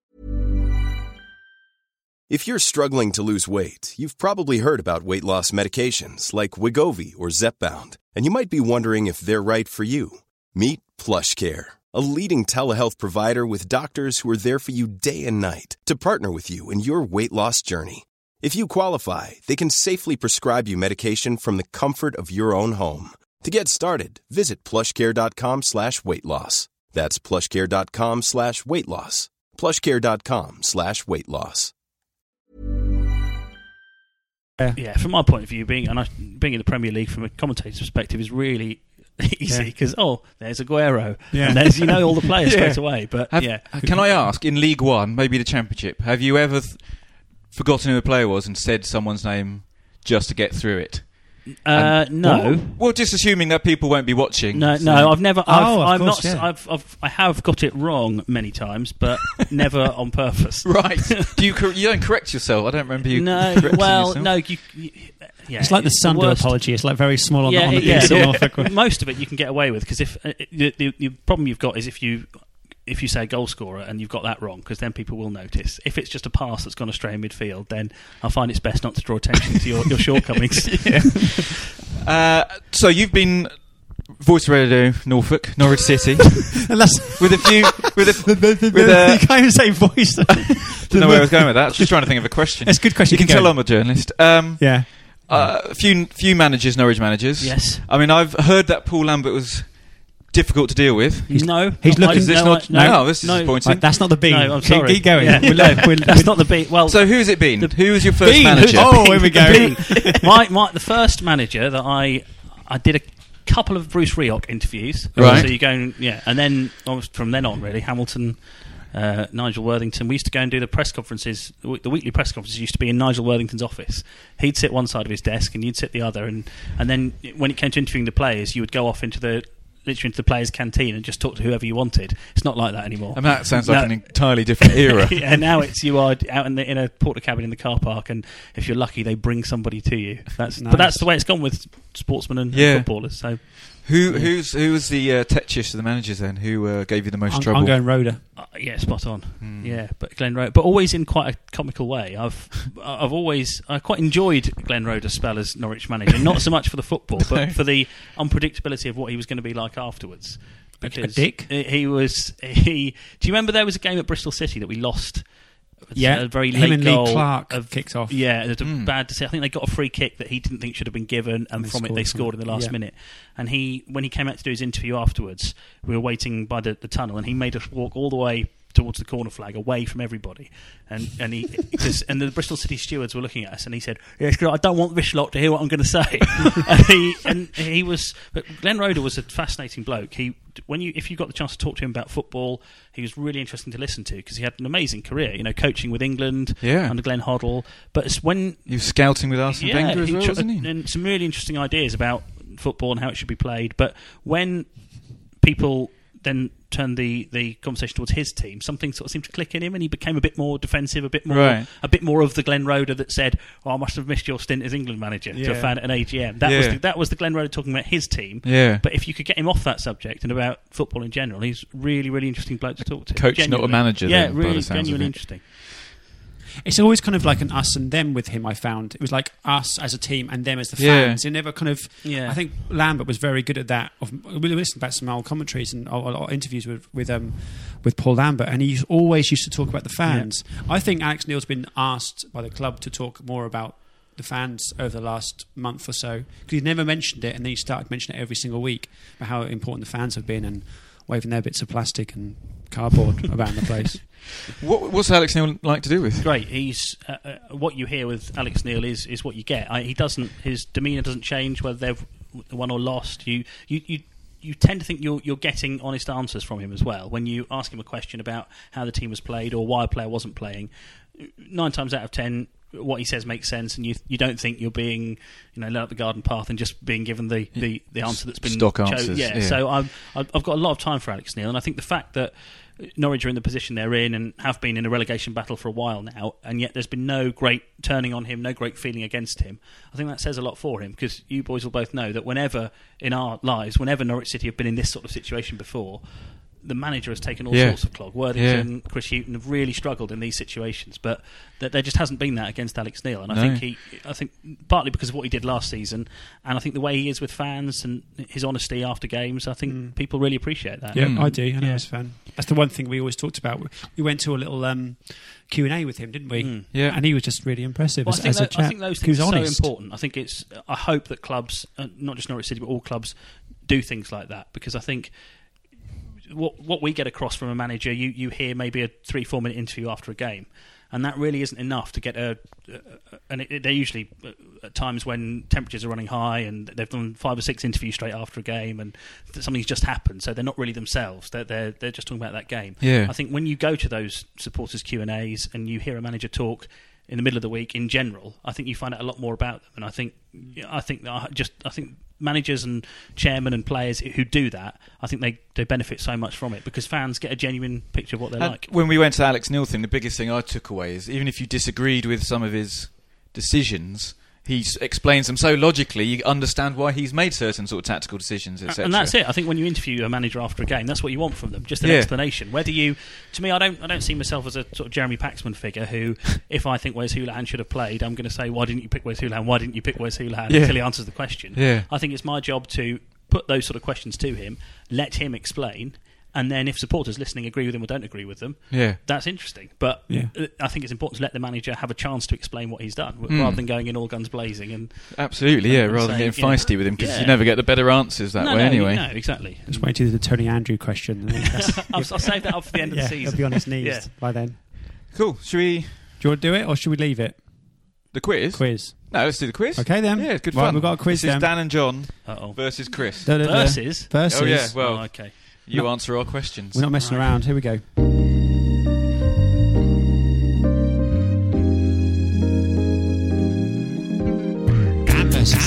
If you're struggling to lose weight, you've probably heard about weight loss medications like Wegovy or Zepbound, and you might be wondering if they're right for you. Meet PlushCare, a leading telehealth provider with doctors who are there for you day and night to partner with you in your weight loss journey. If you qualify, they can safely prescribe you medication from the comfort of your own home. To get started, visit plushcare.com/weightloss. That's plushcare.com/weightloss. plushcare.com/weightloss. Yeah, from my point of view, being in the Premier League from a commentator's perspective is really easy because there's Aguero, and there's all the players straight away. But can I ask, in League One, maybe the Championship, have you ever forgotten who a player was and said someone's name just to get through it? No. Well, just assuming that people won't be watching. No, I've never. I have got it wrong many times, but never on purpose. Right? You don't correct yourself? I don't remember you. No. correcting Well, yourself. no. It's like the Sunday apology. It's like very small on the piece of Norfolk. Most of it you can get away with because if the problem you've got is if you say goal scorer and you've got that wrong, because then people will notice. If it's just a pass that's gone astray in midfield, then I find it's best not to draw attention to your shortcomings. So you've been voice of radio Norfolk, Norwich City, And that's with a few. you can't even say voice. Don't know where I was going with that. I was just trying to think of a question. It's a good question. You can tell I'm a journalist. Yeah. A few managers, Norwich managers. Yes. I mean, I've heard that Paul Lambert was difficult to deal with. He's looking. Is this disappointing. That's not the bean. No, I'm sorry. Keep going. Yeah. That's not the bean. Well, So who's it been? Who was your first manager? Here we go. the first manager that I did a couple of Bruce Rioch interviews. Right. So you go and then from then on, really, Hamilton, Nigel Worthington. We used to go and do the press conferences. The weekly press conferences used to be in Nigel Worthington's office. He'd sit one side of his desk and you'd sit the other. And then when it came to interviewing the players, you would go off into the players' canteen and just talk to whoever you wanted. It's not like that anymore. I mean, that sounds like an entirely different era. Yeah, now you are out in a porta cabin in the car park, and if you're lucky, they bring somebody to you. Nice. But that's the way it's gone with sportsmen and footballers. So Who was the tetchiest of the managers then? Who gave you the most trouble? I'm going Roeder. Yeah, spot on. Yeah, but Glenn Roeder, but always in quite a comical way. I quite enjoyed Glenn Roeder's spell as Norwich manager, not so much for the football, but for the unpredictability of what he was going to be like afterwards. A dick. Do you remember there was a game at Bristol City that we lost? Yeah, a very him late and goal Lee Clark kicked off. Yeah, it was a bad decision. I think they got a free kick that he didn't think should have been given, and from it they scored in the last minute. And when he came out to do his interview afterwards, we were waiting by the tunnel, and he made us walk all the way towards the corner flag, away from everybody. And the Bristol City stewards were looking at us, and he said, "Yes, I don't want this lot to hear what I'm going to say." But Glenn Roeder was a fascinating bloke. If you got the chance to talk to him about football, he was really interesting to listen to because he had an amazing career. Coaching with England under Glenn Hoddle. But it's when he was scouting with Arsene Wenger as well, wasn't he? And some really interesting ideas about football and how it should be played. But when people then turned the conversation towards his team, something sort of seemed to click in him, and he became a bit more defensive, a bit more of the Glenn Roeder that said, "Oh, I must have missed your stint as England manager," to a fan at an AGM. That was the Glenn Roeder talking about his team. Yeah. But if you could get him off that subject and about football in general, he's really, really interesting bloke to talk to. Coach, genuinely. not a manager. Yeah, then, really genuinely interesting. It's always kind of like an us and them with him, I found. It was like us as a team and them as the fans. It never kind of... Yeah. I think Lambert was very good at that. We listened back to some old commentaries and interviews with Paul Lambert, and he always used to talk about the fans. Yeah. I think Alex Neil's been asked by the club to talk more about the fans over the last month or so, because he'd never mentioned it, and then he started mentioning it every single week about how important the fans have been and waving their bits of plastic and cardboard around the place. What's Alex Neil like to do with? Great. He's what you hear with Alex Neil is what you get. His demeanour doesn't change whether they've won or lost. You tend to think you're getting honest answers from him as well. When you ask him a question about how the team was played or why a player wasn't playing, 9 times out of 10, what he says makes sense, and you don't think you're being led up the garden path and just being given the answer that's been stock answers. Yeah. So I've got a lot of time for Alex Neil, and I think the fact that Norwich are in the position they're in and have been in a relegation battle for a while now, and yet there's been no great turning on him, no great feeling against him. I think that says a lot for him, because you boys will both know that whenever in our lives, whenever Norwich City have been in this sort of situation before, the manager has taken all sorts of clog. Worthington, Chris Hughton have really struggled in these situations, but there just hasn't been that against Alex Neil. And I think partly because of what he did last season, and I think the way he is with fans and his honesty after games, I think people really appreciate that. Yeah, I do. I know as a fan. That's the one thing we always talked about. We went to a little Q&A with him, didn't we? Yeah, and he was just really impressive as a chap. I think those things are so important. I hope that clubs, not just Norwich City, but all clubs, do things like that, because I think what we get across from a manager, you hear maybe a 3-4 minute interview after a game, and that really isn't enough to get they're usually at times when temperatures are running high and they've done 5 or 6 interviews straight after a game and something's just happened, so they're not really themselves. They're just talking about that game. Yeah. I think when you go to those supporters Q&As and you hear a manager talk in the middle of the week in general, I think you find out a lot more about them. And I think managers and chairmen and players who do that, I think they benefit so much from it because fans get a genuine picture of what they're like. When we went to the Alex Neil thing, the biggest thing I took away is even if you disagreed with some of his decisions, he explains them so logically you understand why he's made certain sort of tactical decisions, etc. And that's it. I think when you interview a manager after a game, that's what you want from them, just an explanation. Whether you, to me, I don't see myself as a sort of Jeremy Paxman figure who, if I think Wes Hoolahan should have played, I'm going to say, why didn't you pick Wes Hoolahan? Why didn't you pick Wes Hoolahan? Until he answers the question. Yeah. I think it's my job to put those sort of questions to him, let him explain, and then if supporters listening agree with him or don't agree with them, that's interesting. But I think it's important to let the manager have a chance to explain what he's done, rather than going in all guns blazing. And absolutely, and rather saying, than getting feisty with him, because you never get the better answers that way anyway. No, exactly. Just wait to do the Tony Andrew question. I'll save that up for the end of the season. He'll be on his knees by then. Cool. Should we... Do you want to do it or should we leave it? The quiz? Quiz. No, let's do the quiz. Okay then. Yeah, it's good right, fun. We've got a quiz This then. is Dan and John versus Chris. Versus? Versus. Oh yeah, well, okay. You answer our questions. We're not messing around. Here we go. Dan versus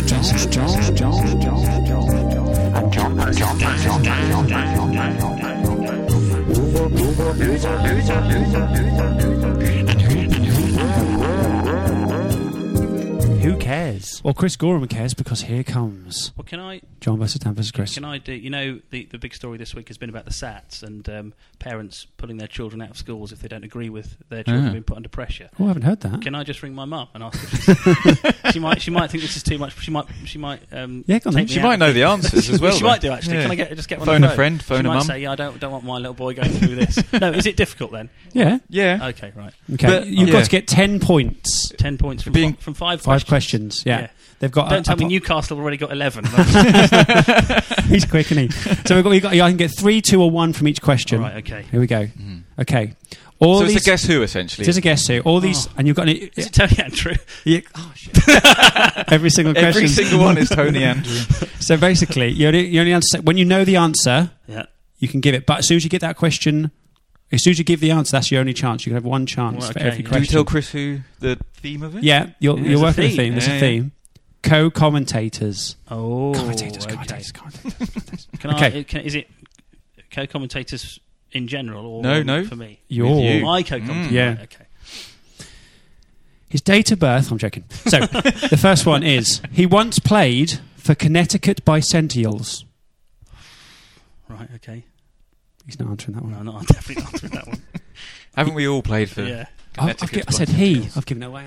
Who cares? Well, Chris Gorham cares because here comes John versus Dan versus Chris. Can I do? You know, the big story this week has been about the SATs and parents pulling their children out of schools if they don't agree with their children being put under pressure. Oh, I haven't heard that. Can I just ring my mum and ask if she might think this is too much. She might. Yeah, go on then. She might know the answers as well. She might do actually. Yeah. Can I just get one? Phone a friend. Phone a mum. She might say, "Yeah, I don't want my little boy going through this." No, is it difficult then? Yeah. Yeah. Okay, right. Okay, But- you've got to get 10 points. 10 points from being- from 5 5 questions. Yeah. They've got. Don't tell me Newcastle have already got 11. He's quick, isn't he? So we got. I can get 3, 2, or 1 from each question. All right. Okay. Here we go. Okay. So it's a guess who essentially. It's a guess who. All these, and you've got. Is it Tony Andrew? Yeah. Oh shit. Every single question. Every single one is Tony Andrew. So basically, you only answer when you know the answer. Yeah. You can give it, but as soon as you get that question, as soon as you give the answer, that's your only chance. You can have one chance for every Do question. you tell Chris who the theme of it? Yeah, you're working the theme. There's a theme. Co-commentators. Oh, Commentators. okay. Is it co-commentators in general, or no, for me? You. My co-commentator. Yeah. Right, okay. His date of birth. I'm joking. So the first one is he once played for Connecticut Bicentennials. Right. Okay. He's not answering that one. No, I'm definitely not answering that one. Haven't we all played for? Yeah. I said he. I've given it away.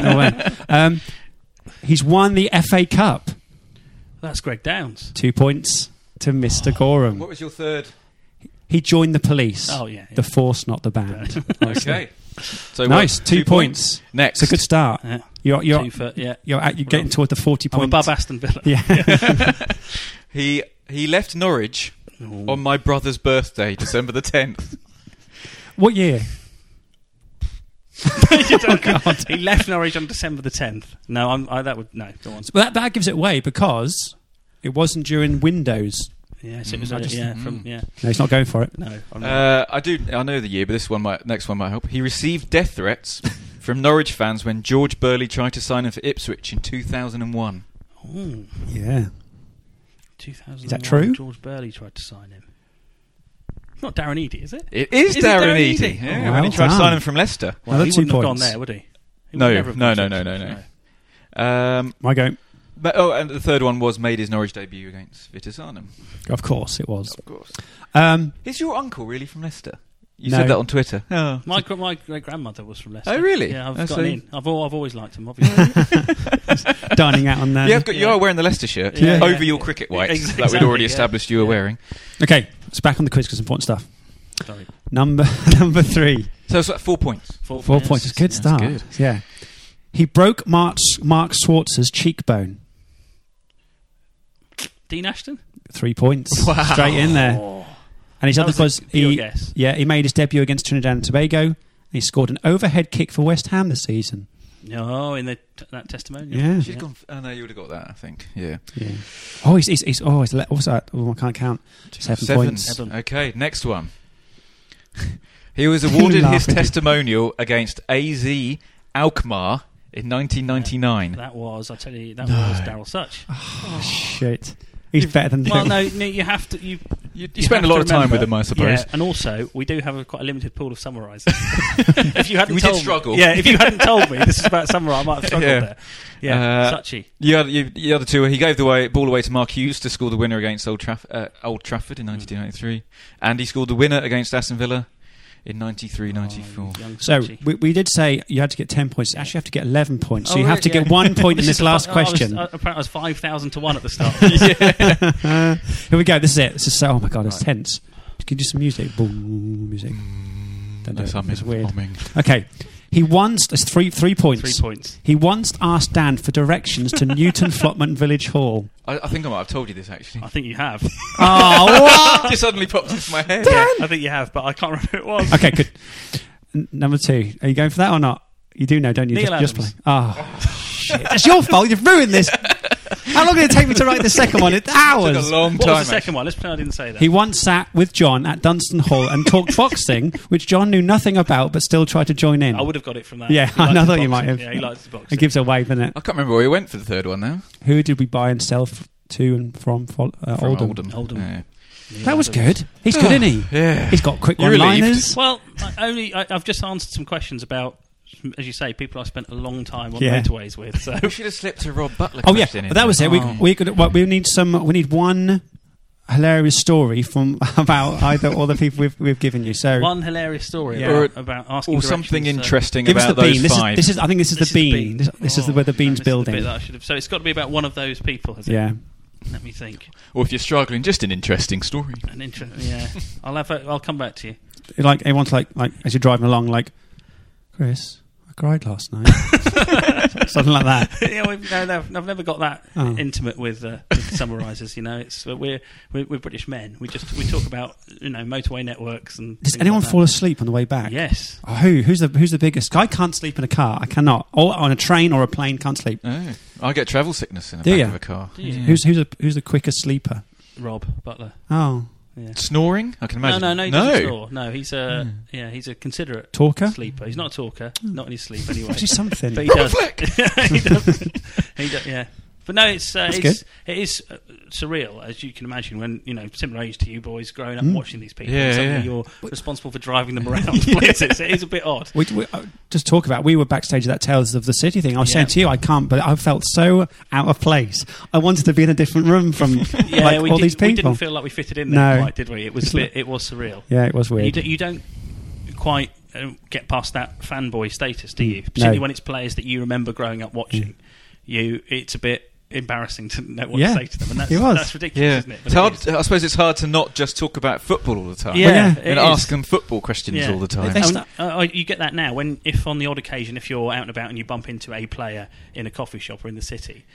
He's won the FA Cup. That's Greg Downs. 2 points to Mr. Gorham. What was your third? He joined the police. Oh yeah. The force, not the band. Okay. So nice. 2 points. Next. It's a good start. Yeah. You're 2 for, yeah. You're getting toward the 40 I'm points. above Aston Villa. Yeah. He left Norwich on my brother's birthday, December the 10th. What year? Oh, God. He left Norwich on December the 10th. No, that would no. Go on. Well, that gives it away because it wasn't during Windows. Yes, it was. No, he's not going for it. No, I know the year, but next one might help. He received death threats from Norwich fans when George Burley tried to sign him for Ipswich in 2001. Ooh. Yeah. 2001. Is that true? George Burley tried to sign him. Not Darren Eady, is it? It is Darren Eady. Yeah, when he tried to sign him from Leicester. Well, he wouldn't have gone there, would he? No. My go. And the third one was made his Norwich debut against Vitesse Arnhem. Of course it was. Of course. Is Is your uncle really from Leicester? You No. said that on Twitter. Oh. My great grandmother was from Leicester. Oh, really? Yeah, I've I gotten see. in. I've always liked him, obviously. dining out on there? You are wearing the Leicester shirt over your cricket whites Exactly, that we'd already yeah. established you were wearing. Okay, it's back on the quiz because important stuff. Sorry. Number 3. So it's like 4 points. 4 points. It's a good That's start. good. Yeah. He broke Mark Schwartz's cheekbone. Dean Ashton? 3 points. Wow. Straight in there. Oh. And he's That up was because your he guess. he made his debut against Trinidad and Tobago. And he scored an overhead kick for West Ham this season. No, in that testimonial. Yeah. She's gone. Oh no, you would have got that. I think. Yeah. Oh, what's that? Oh, I can't count. 7 points. Okay, next one. He was awarded his Laughing. testimonial against AZ Alkmaar in 1999. That was, I tell you, was Daryl Such. Oh, shit. He's better than Well, him. no, you have to. You spend a lot of time with him, I suppose. Yeah, and also we do have quite a limited pool of summarisers. If you hadn't We told did struggle. Me, if you hadn't told me this is about Summerise, I might have struggled Yeah. there. Yeah, Suchy. The other two, he gave the ball away to Mark Hughes to score the winner against Old Trafford in 1993, and he scored the winner against Aston Villa in 93-94. Young So Suchy. we did say you had to get 10 points. You actually have to get 11 points. So Oh, you have to really? get 1 point in this last I was- question. apparently, I was 5,000 to 1 at the start. Here we go. This is it. This is so. Oh my god, it's tense. Can you do some music? Boom, music. Don't do it. It's weird. Okay. He once. There's three points. 3 points. He once asked Dan for directions to Newton Flotman Village Hall. I think I might have told you this actually. I think you have. Oh, what? It just suddenly popped into my head. Yeah, I think you have, but I can't remember who it was. Okay, good. Number 2. Are you going for that or not? You do know, don't you? Neil Just Adams. play. Oh, shit. It's your fault. You've ruined this. How long did it take me to write the second one? It's hours. Took a long What time. was the second one? Let's pretend I didn't say that. He once sat with John at Dunstan Hall and talked boxing, which John knew nothing about but still tried to join in. I would have got it from that. Yeah, He I likes know his that you boxing. might have. Yeah, he likes his boxing. It gives a wave, doesn't it? I can't remember where he went for the third one now. Who did we buy and sell to and from Oldham? Oldham. Yeah. That was good. He's good, isn't he? Yeah. He's got quick You're one-liners. Well, I've just answered some questions about, as you say, people I spent a long time on Yeah. motorways with. So We should have slipped a Rob Butler Oh yeah, question in but that was there. it. We need one hilarious story from about either or the people we've given you. So one hilarious story Yeah. about asking Or directions, something interesting give us about the those bean. five. I think this is the bean. This is where the bean's this is the building. bit that I should have. So it's got to be about one of those people. Has it? Yeah. Let me think. Or if you're struggling, just an interesting story. Yeah. I'll come back to you. Like everyone's like as you're driving along, like, Chris, I cried last night. Something like that. Yeah, I've never got that intimate with summarisers. You know, it's we're British men. We talk about motorway networks and. Does things anyone like that. fall asleep on the way back? Yes. Oh, who's the biggest? I can't sleep in a car. I cannot. Or on a train or a plane, can't sleep. Oh, I get travel sickness in the Do back you? of a car. Do you? Who's the quickest sleeper? Rob Butler. Oh, Yeah. Snoring? I can imagine. No, he doesn't snore. No, he's a considerate Talker? sleeper. He's not a talker, not in his sleep anyway. actually something. But he does. he does. He does. Yeah. But no, it is surreal, as you can imagine, when similar age to you boys, growing up watching these people. Yeah, and suddenly yeah. you're responsiple for driving them around places. It is a bit odd. We just talk about. We were backstage at that Tales of the City thing. I was Yeah. saying to you, I can't, but I felt so out of place. I wanted to be in a different room from Yeah, all these people. We didn't feel like we fitted in there No. quite, did we? It was it was surreal. Yeah, it was weird. You don't quite get past that fanboy status, do you? Particularly when it's players that you remember growing up watching. It's a bit embarrassing to know what to say to them, and that's ridiculous, Yeah. isn't it? But It's it hard, is. I suppose it's hard to not just talk about football all the time. Yeah, it and is. ask them football questions Yeah. all the time. They You get that now if on the odd occasion, if you're out and about and you bump into a player in a coffee shop or in the city,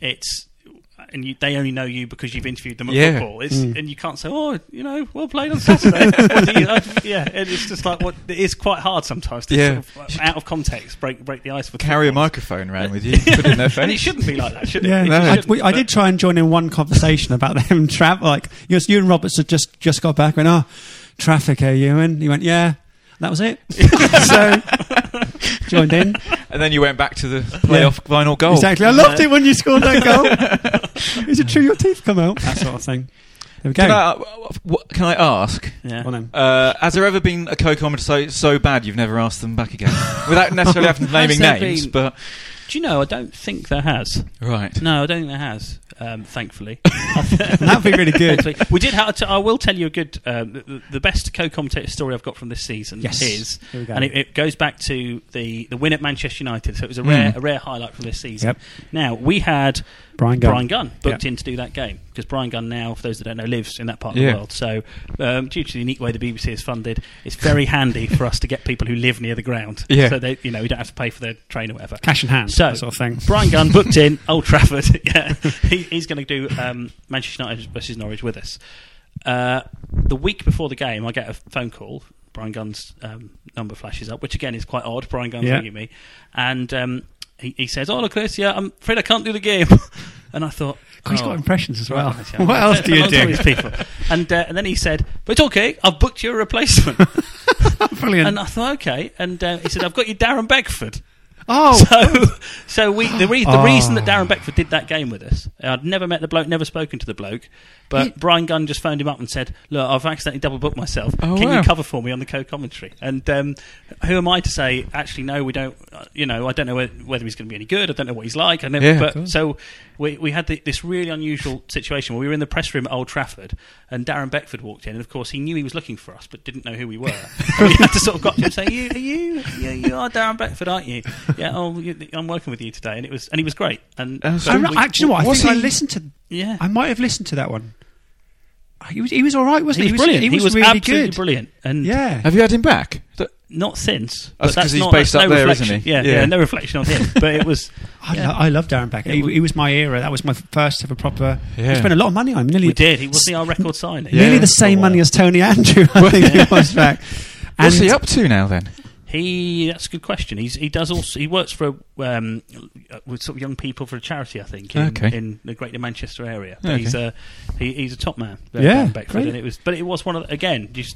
they only know you because you've interviewed them at Yeah. football. And you can't say, well played on Saturday. What do you, and it's just like it is quite hard sometimes to Yeah. sort of, out of context break the ice with Carry a football. microphone around with you, put it in their face. And it shouldn't be like that, should it? Yeah, It No. just shouldn't, I did try and join in one conversation about them travel. Like you and Roberts had just got back. Went, traffic, Ewan? He went, yeah. That was it. So joined in. And then you went back to the playoff final goal. Exactly. I loved it when you scored that goal. Is it true your teeth come out? That sort of thing. There we go. Can I ask? Yeah. Well, then. Has there ever been a co-commentator so bad you've never asked them back again? Without necessarily having naming there names, been- but... Do you know, I don't think there has. Right. No, I don't think there has. Thankfully, That'd be really good. Thankfully. We did. I will tell you a good, the best co-commentator story I've got from this season Yes. is, Here we go. and it goes back to the win at Manchester United. So it was a rare highlight from this season. Yep. Now we had Brian Gunn. booked Yep. in to do that game because Brian Gunn now, for those that don't know, lives in that part of Yeah. the world. So due to the unique way the BBC is funded, it's very handy for us to get people who live near the ground. Yeah. So they, we don't have to pay for their train or whatever. Cash in hand, So that sort of thing. Brian Gunn booked in Old Trafford. Yeah, he's going to do Manchester United versus Norwich with us. The week before the game, I get a phone call. Brian Gunn's number flashes up, which again is quite odd. Brian Gunn's ringing me, and he says, "Oh, look, Chris, yeah, I'm afraid I can't do the game." And I thought, He's got impressions as well. right, yeah. What else do you Lots of do? these people. And then he said, "But it's okay, I've booked you a replacement." Brilliant. And I thought, okay. And he said, "I've got you Darren Beckford." Oh, So the reason that Darren Beckford did that game with us, I'd never met the bloke, never spoken to the bloke, but Brian Gunn just phoned him up and said, "Look, I've accidentally double booked myself. Can you cover for me on the co-commentary?" And who am I to say? Actually, no, we don't. I don't know whether he's going to be any good. I don't know what he's like. I never. Yeah. But so we had this really unusual situation where we were in the press room at Old Trafford, and Darren Beckford walked in, and of course he knew he was looking for us, but didn't know who we were. And we had to sort of got to him and say, "You are Darren Beckford, aren't you?" Yeah. Oh, I'm working with you today, and he was great. And actually, what I think I listened to. Yeah, I might have listened to that one. He was all right, wasn't he? He was brilliant. He was really absolutely good. Brilliant. And Yeah. Have you had him back? not since. That's But 'cause he's not, based that's up no there, reflection. isn't he? Yeah, Yeah. no reflection on him. But it was. I love Darren Beckett. He was my era. That was my first ever proper. Yeah. We spent a lot of money on him. Nearly, We did. He wasn't our record signing. nearly Yeah. the same money as Tony Andrew, I think he was back. What's he up to now then? That's a good question. He does also. He works for with sort of young people for a charity, I think, in the Greater Manchester area. But Okay. he's a top man. Yeah, Darren Beckford, great. and it was one of again. Just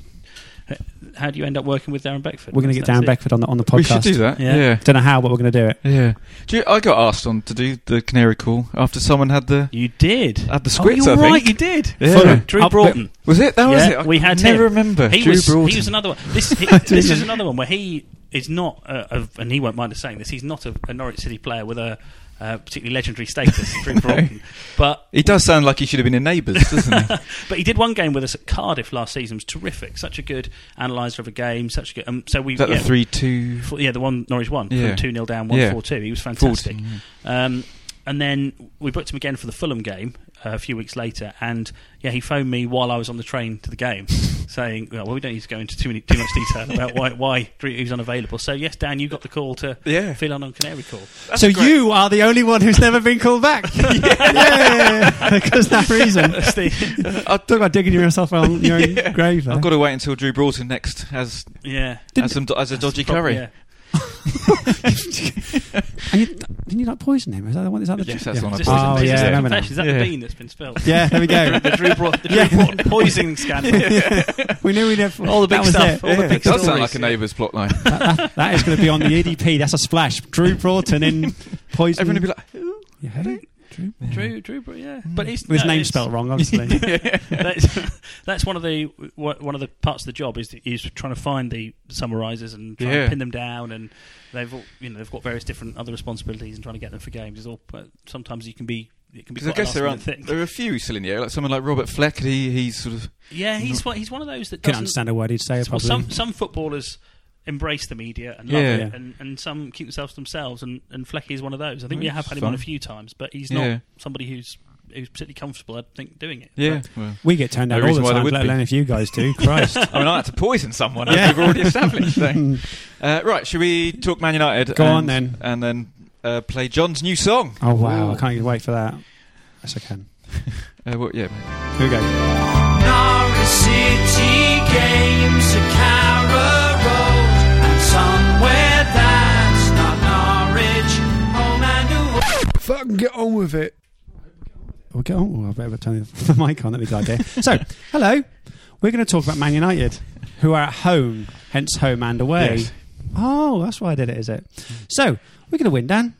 how do you end up working with Darren Beckford? We're going to get That's Darren it. Beckford on the podcast. We should do that. Yeah. Yeah. Don't know how, but we're going to do it. Yeah. I got asked on to do the Canary Call after someone had the. You did. Had the Oh, squits, you're I think. right. You did. Yeah. Drew Up- Broughton. Was it? That was it. We had never him. remember. He Drew was Broughton. another one. This is another one where he is not, and he won't mind us saying this. He's not a Norwich City player with a particularly legendary status, Drew Broughton. But He does sound like he should have been in Neighbours, doesn't he? but he did one game with us at Cardiff last season. It was terrific. Such a good analyser of a game. Such a good. So we Is that the 3-2? the one Norwich won Yeah. from 2-0 down, Yeah. 1-4-2. He was fantastic. 14, And then we booked him again for the Fulham game a few weeks later, and he phoned me while I was on the train to the game, saying, "Well, we don't need to go into too much detail about why he was unavailable." So yes, Dan, you got the call to fill on Canary Call. So you are the only one who's never been called back. Yeah, because that reason. Talk about digging yourself on your own grave. There. I've got to wait until Drew Broughton next has a dodgy curry. Yeah. And didn't you like poison him? Is that the one? Is that the Yes, that's the one I Just poisoned. Oh, this is yeah, a I remember confession. Is that Yeah. the bean that's been spilled? Yeah, there we go. The Drew Broughton poisoning scandal. We knew we'd have All the big that was stuff. it. All the It big does sound stories. like a Neighbours plotline. That is going to be on the EDP. That's a splash. Drew Broughton in poison. Everyone would be like, "Who?" Yeah, Drew. Drew, yeah. But it's, With his name it's- spelt wrong, obviously. that's one of the parts of the job is trying to find the summarisers and trying Yeah. to pin them down, and they've got various different other responsibilities and trying to get them for games. Is all. But sometimes it can be Because I quite a guess there last-minute thing. are a few still in the air, like someone like Robert Fleck. He's sort of Yeah, he's one of those that Couldn't doesn't. understand a word he'd say, Well, probably. some footballers embrace the media and love Yeah. it, and some keep themselves to themselves. And Flecky is one of those. I think we That's have had him fun. on a few times, but he's Yeah. not somebody who's particularly comfortable, I think, doing it. yeah. But- Well, We get turned down No all the reason why there time, would let be. alone if you guys do. Christ. I mean, I had to poison someone, Yeah. as we've already established. So. Right, should we talk Man United? Go on, then. And then play John's new song. Oh, wow. I can't wait for that. Yes, I can. Yeah. Here we go. Norwich City games at Carrow Road, and somewhere that's not Norwich, home and away. Fucking get on with it. We'll get on. Oh, I better turn the mic on. That'd be a good idea. So, hello. We're going to talk about Man United, who are at home, hence home and away. Yes. Oh, that's why I did it, is it? So, we're going to win, Dan.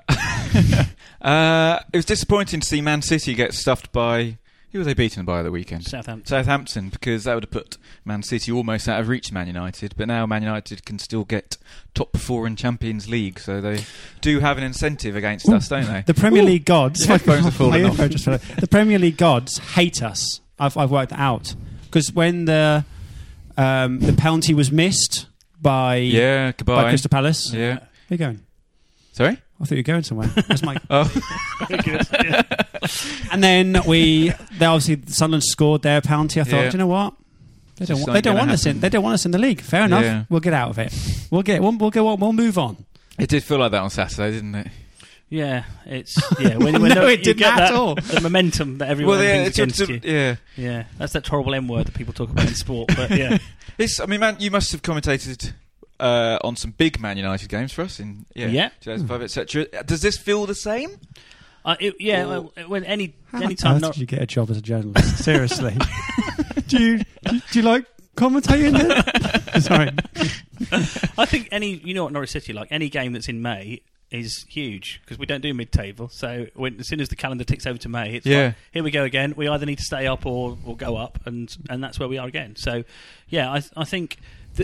It was disappointing to see Man City get stuffed by... Who were they beaten by at the weekend? Southampton. Because that would have put Man City almost out of reach of Man United. But now Man United can still get top 4 in Champions League, so they do have an incentive against us, don't they? The Premier League gods. The headphones are falling My off. earphone just fell out. The Premier League gods hate us. I've worked it out because when the penalty was missed by Goodbye. Crystal Palace. Yeah. Where are you going? Sorry? I thought you were going somewhere. That's my. Oh. And then they obviously Sunderland scored their penalty. I thought, Yeah. do you know what? They Just don't something want us gonna in. They don't want us in the league. Fair enough. Yeah. We'll get out of it. We'll go on. We'll move on. It did feel like that on Saturday, didn't it? Yeah, it's when No, it you didn't get at that, all. the momentum that everyone brings against you. Yeah. Yeah, that's that horrible M word that people talk about in sport. But yeah, I mean, man, you must have commentated on some big Man United games for us in 2005, etc. Does this feel the same? When any How time did you get a job as a journalist? Seriously. do you like commentating it? Sorry. I think what Norwich City like, any game that's in May is huge because we don't do mid-table. So as soon as the calendar ticks over to May, it's like, here we go again. We either need to stay up or go up, and that's where we are again. So, I think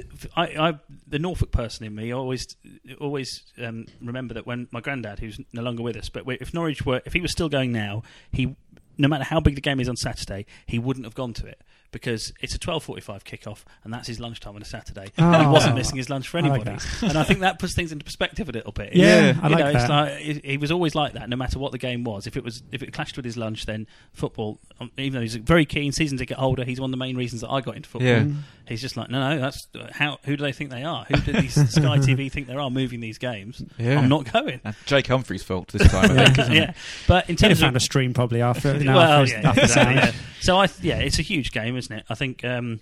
the Norfolk person in me always remember that when my granddad, who's no longer with us, but if he was still going now, no matter how big the game is on Saturday, he wouldn't have gone to it. Because it's a 12:45 kickoff, and that's his lunchtime on a Saturday. And he wasn't missing his lunch for anybody. And I think that puts things into perspective a little bit. Yeah, I like that. It's like, he was always like that, no matter what the game was. If it clashed with his lunch, then football, even though he's very keen, season ticket holder, he's one of the main reasons that I got into football. Yeah. He's just like, no, that's who do they think they are? Who do these Sky TV think they are moving these games? Yeah. I'm not going. Jake Humphrey's fault this time, I think, isn't it? But in terms of found a stream probably after. After So it's a huge game, isn't it? I think.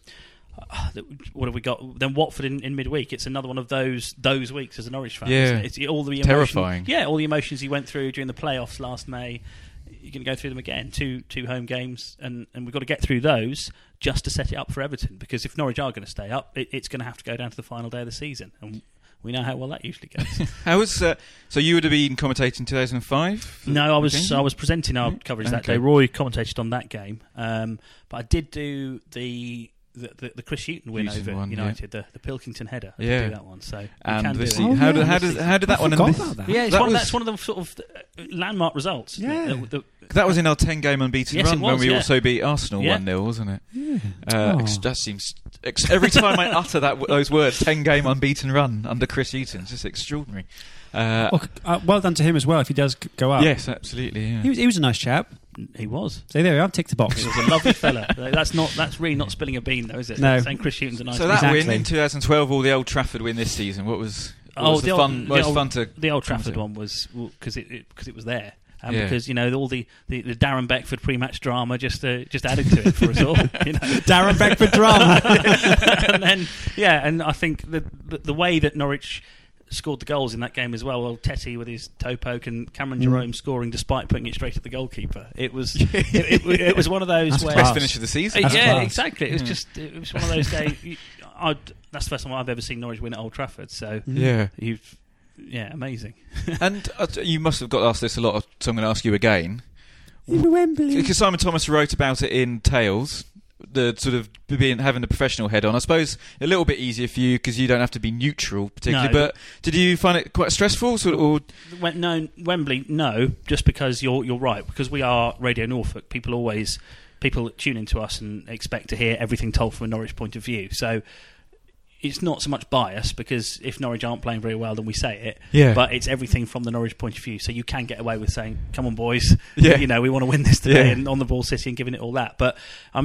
What have we got? Then Watford in midweek. It's another one of those weeks as a Norwich fan. Yeah, it's all the terrifying. Yeah, all the emotions he went through during the playoffs last May. You're going to go through them again. Two home games, and we've got to get through those just to set it up for Everton. Because if Norwich are going to stay up, it's going to have to go down to the final day of the season, and we know how well that usually goes. How was so you would have been commentating 2005? No, I was presenting our coverage that day. Roy commentated on that game, but I did do the Chris Hughton win over United, the Pilkington header. I did do that one. So and how did that one? Yeah, that's one of the sort of landmark results. Yeah. That was in our 10-game unbeaten run when we also beat Arsenal 1-0, wasn't it? Yeah. That seems every time I utter those words, 10-game unbeaten run under Chris Hughton, it's just extraordinary. Well done to him as well if he does go up. Yes, absolutely. Yeah. He was a nice chap. He was. So there we are. Tick the box. He was a lovely fella. That's really not spilling a bean, though, is it? No. Saying Chris Hughton's a nice. So that win in 2012, or the Old Trafford win this season, what was most fun to? The Old Trafford one was because it was there. Because all the Darren Beckford pre-match drama just added to it for us all. Darren Beckford drama, and then and I think the way that Norwich scored the goals in that game as well. Tetty with his toe poke and Cameron Jerome scoring despite putting it straight at the goalkeeper. It was it was one of those that's where best finish of the season. Exactly. It was one of those days. That's the first time I've ever seen Norwich win at Old Trafford. So amazing. And you must have got asked this a lot, so I'm going to ask you again. Wembley. Because Simon Thomas wrote about it in Tales, the sort of having the professional head on. I suppose a little bit easier for you because you don't have to be neutral particularly. But did you find it quite stressful? No, Wembley, no. Just because you're right. Because we are Radio Norfolk, people tune into us and expect to hear everything told from a Norwich point of view. So it's not so much bias because if Norwich aren't playing very well, then we say it. Yeah. But it's everything from the Norwich point of view. So you can get away with saying, "Come on, boys, we want to win this today," and on the ball City and giving it all that. But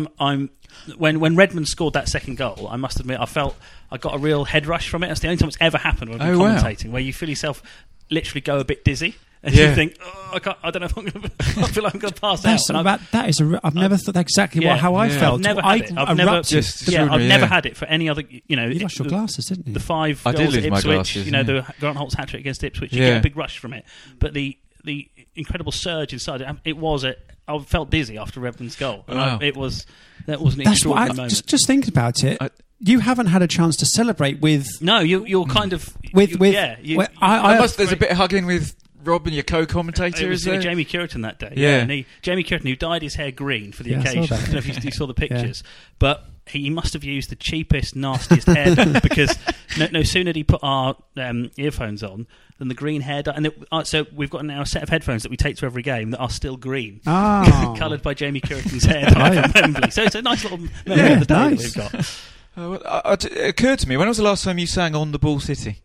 when Redmond scored that second goal, I must admit I got a real head rush from it. That's the only time it's ever happened when I've been commentating, where you feel yourself literally go a bit dizzy. And you think, I don't know if I'm going to. I feel like I'm going to pass out. I've never thought exactly how I felt. I've never had it. I've never had it for any other. You lost your glasses, didn't you? The 5 goals at Ipswich. The Grant Holt's hat trick against Ipswich. You get a big rush from it, but the incredible surge inside it. I felt dizzy after Redmond's goal. Wow. That was an extraordinary moment. Just thinking about it. You haven't had a chance to celebrate with. No, you're kind of with. There's a bit of hugging with Rob and your co-commentator. It was Jamie Curtin that day. Yeah. And Jamie Curtin, who dyed his hair green for the occasion. I don't know if you saw the pictures, but he must have used the cheapest, nastiest hair dye because no sooner did he put our earphones on than the green hair dye. And so we've got now a set of headphones that we take to every game that are still green, coloured by Jamie Curtin's hair dye from Wembley. So it's a nice little memory of the day that we've got. It occurred to me, when was the last time you sang On the Ball City?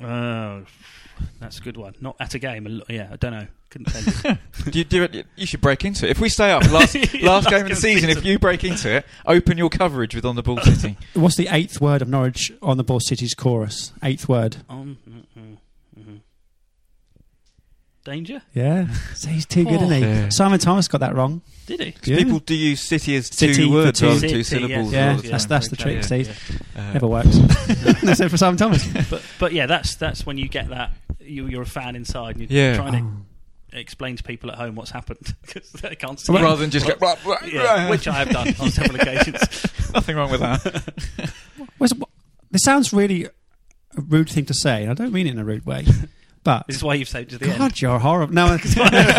That's a good one. Not at a game. I don't know. Couldn't tell you. You should break into it. If we stay up, last game of the season, if you break into it, open your coverage with On the Ball City. What's the 8th word of Norwich On the Ball City's chorus? 8th word. danger. Yeah. So he's too good, isn't he? Yeah. Simon Thomas got that wrong. Did he? Yeah. People do use city as City two for words two. rather than two City, syllables. Yeah, all the that's time. the trick, Yeah. Steve. Uh, Never works. That's it for Simon Thomas. But yeah, that's when you get that. You're a fan inside, and you're Yeah. trying to explain to people at home what's happened because they can't see. Rather than just go, Yeah, which I have done on several occasions. nothing wrong with that. This sounds really a rude thing to say, and I don't mean it in a rude way. But This is why you've saved to the end. God, you're horrible. No, but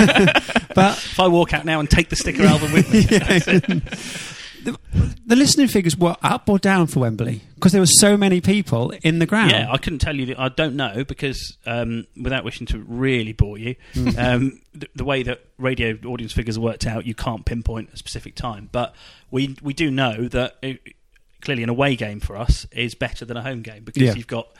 If I walk out now and take the sticker album with me, that's it. the listening figures were up or down for Wembley because there were so many people in the ground. Yeah, I couldn't tell you. I don't know because without wishing to really bore you, the way that radio audience figures are worked out, you can't pinpoint a specific time. But we do know that clearly an away game for us is better than a home game because you've got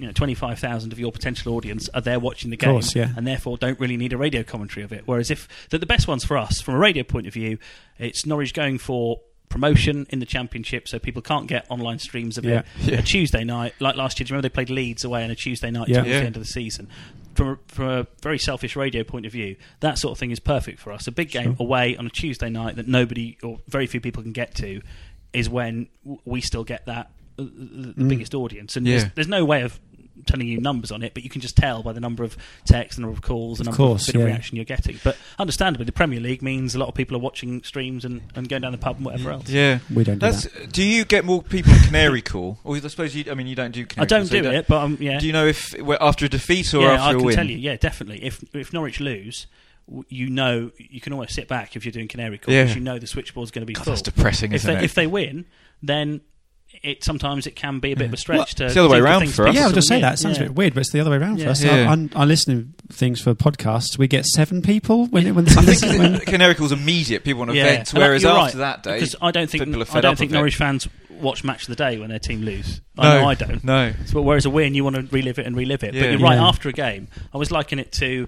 25,000 of your potential audience are there watching the game, course, yeah. and therefore don't really need a radio commentary of it. Whereas if the best ones for us, from a radio point of view, it's Norwich going for promotion in the Championship, so people can't get online streams of it. Yeah. A Tuesday night, like last year, do you remember they played Leeds away on a Tuesday night Yeah. towards the end of the season? From a very selfish radio point of view, that sort of thing is perfect for us. A big game away on a Tuesday night that nobody or very few people can get to is when we still get that the biggest audience. And there's no way of telling you numbers on it, but you can just tell by the number of texts, the number of calls, the number of reaction you're getting. But understandably, the Premier League means a lot of people are watching streams and going down the pub and whatever else. Yeah, We don't do that. Do you get more people on Canary Call? Or I suppose you don't do Canary I don't Call. do it, but yeah. Do you know if we're after a defeat or yeah, after I a can win? tell you. Yeah, definitely. If Norwich lose, you can almost sit back if you're doing Canary Call Yeah. because you know the switchboard's going to be God, full. that's depressing, isn't it? If they win, then sometimes it can be a bit of a stretch to it's the other way think of around things for us. to Yeah, I was sort just of say win. that. It sounds a bit weird, but it's the other way around for us. Yeah. I listen to things for podcasts. We get 7 people when I think Canary Call's immediate. People want events, And whereas you're after right, that day, because I don't think people are fed up of it. Norwich fans watch Match of the Day when their team lose. No, I know I don't. No. So, whereas a win, you want to relive it and relive it. Yeah. But you're right. Yeah. After a game, I was liking it to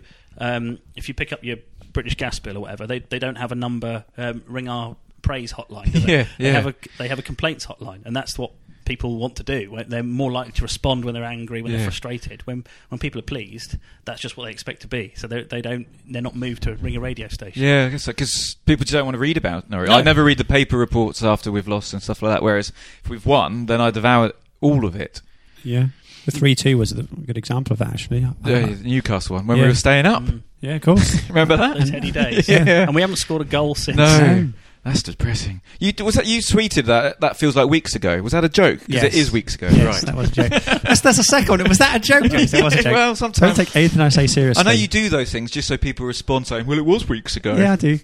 if you pick up your British gas bill or whatever, they don't have a number. Ring our praise hotline. Do they? Yeah. They have a complaints hotline, and that's what people want to do. They're more likely to respond when they're angry, when they're frustrated. When people are pleased, that's just what they expect to be. So they're not moved to ring a radio station. Yeah, I guess so, because people just don't want to read about Norwich. No. I never read the paper reports after we've lost and stuff like that, whereas if we've won, then I devour all of it. Yeah. The 3-2 was a good example of that, actually. The Newcastle one, when we Yeah. were staying up. Yeah, of course. Remember that? Those heady days. Yeah. And we haven't scored a goal since. No. That's depressing. You tweeted that feels like weeks ago. Was that a joke? Because Yes. it is weeks ago. Yes, Right. that was a joke. that's a second one. Was that a joke, James? It was a joke. Well, Don't sometimes take anything I say seriously. I know you do those things just so people respond saying, well, it was weeks ago. Yeah, I do.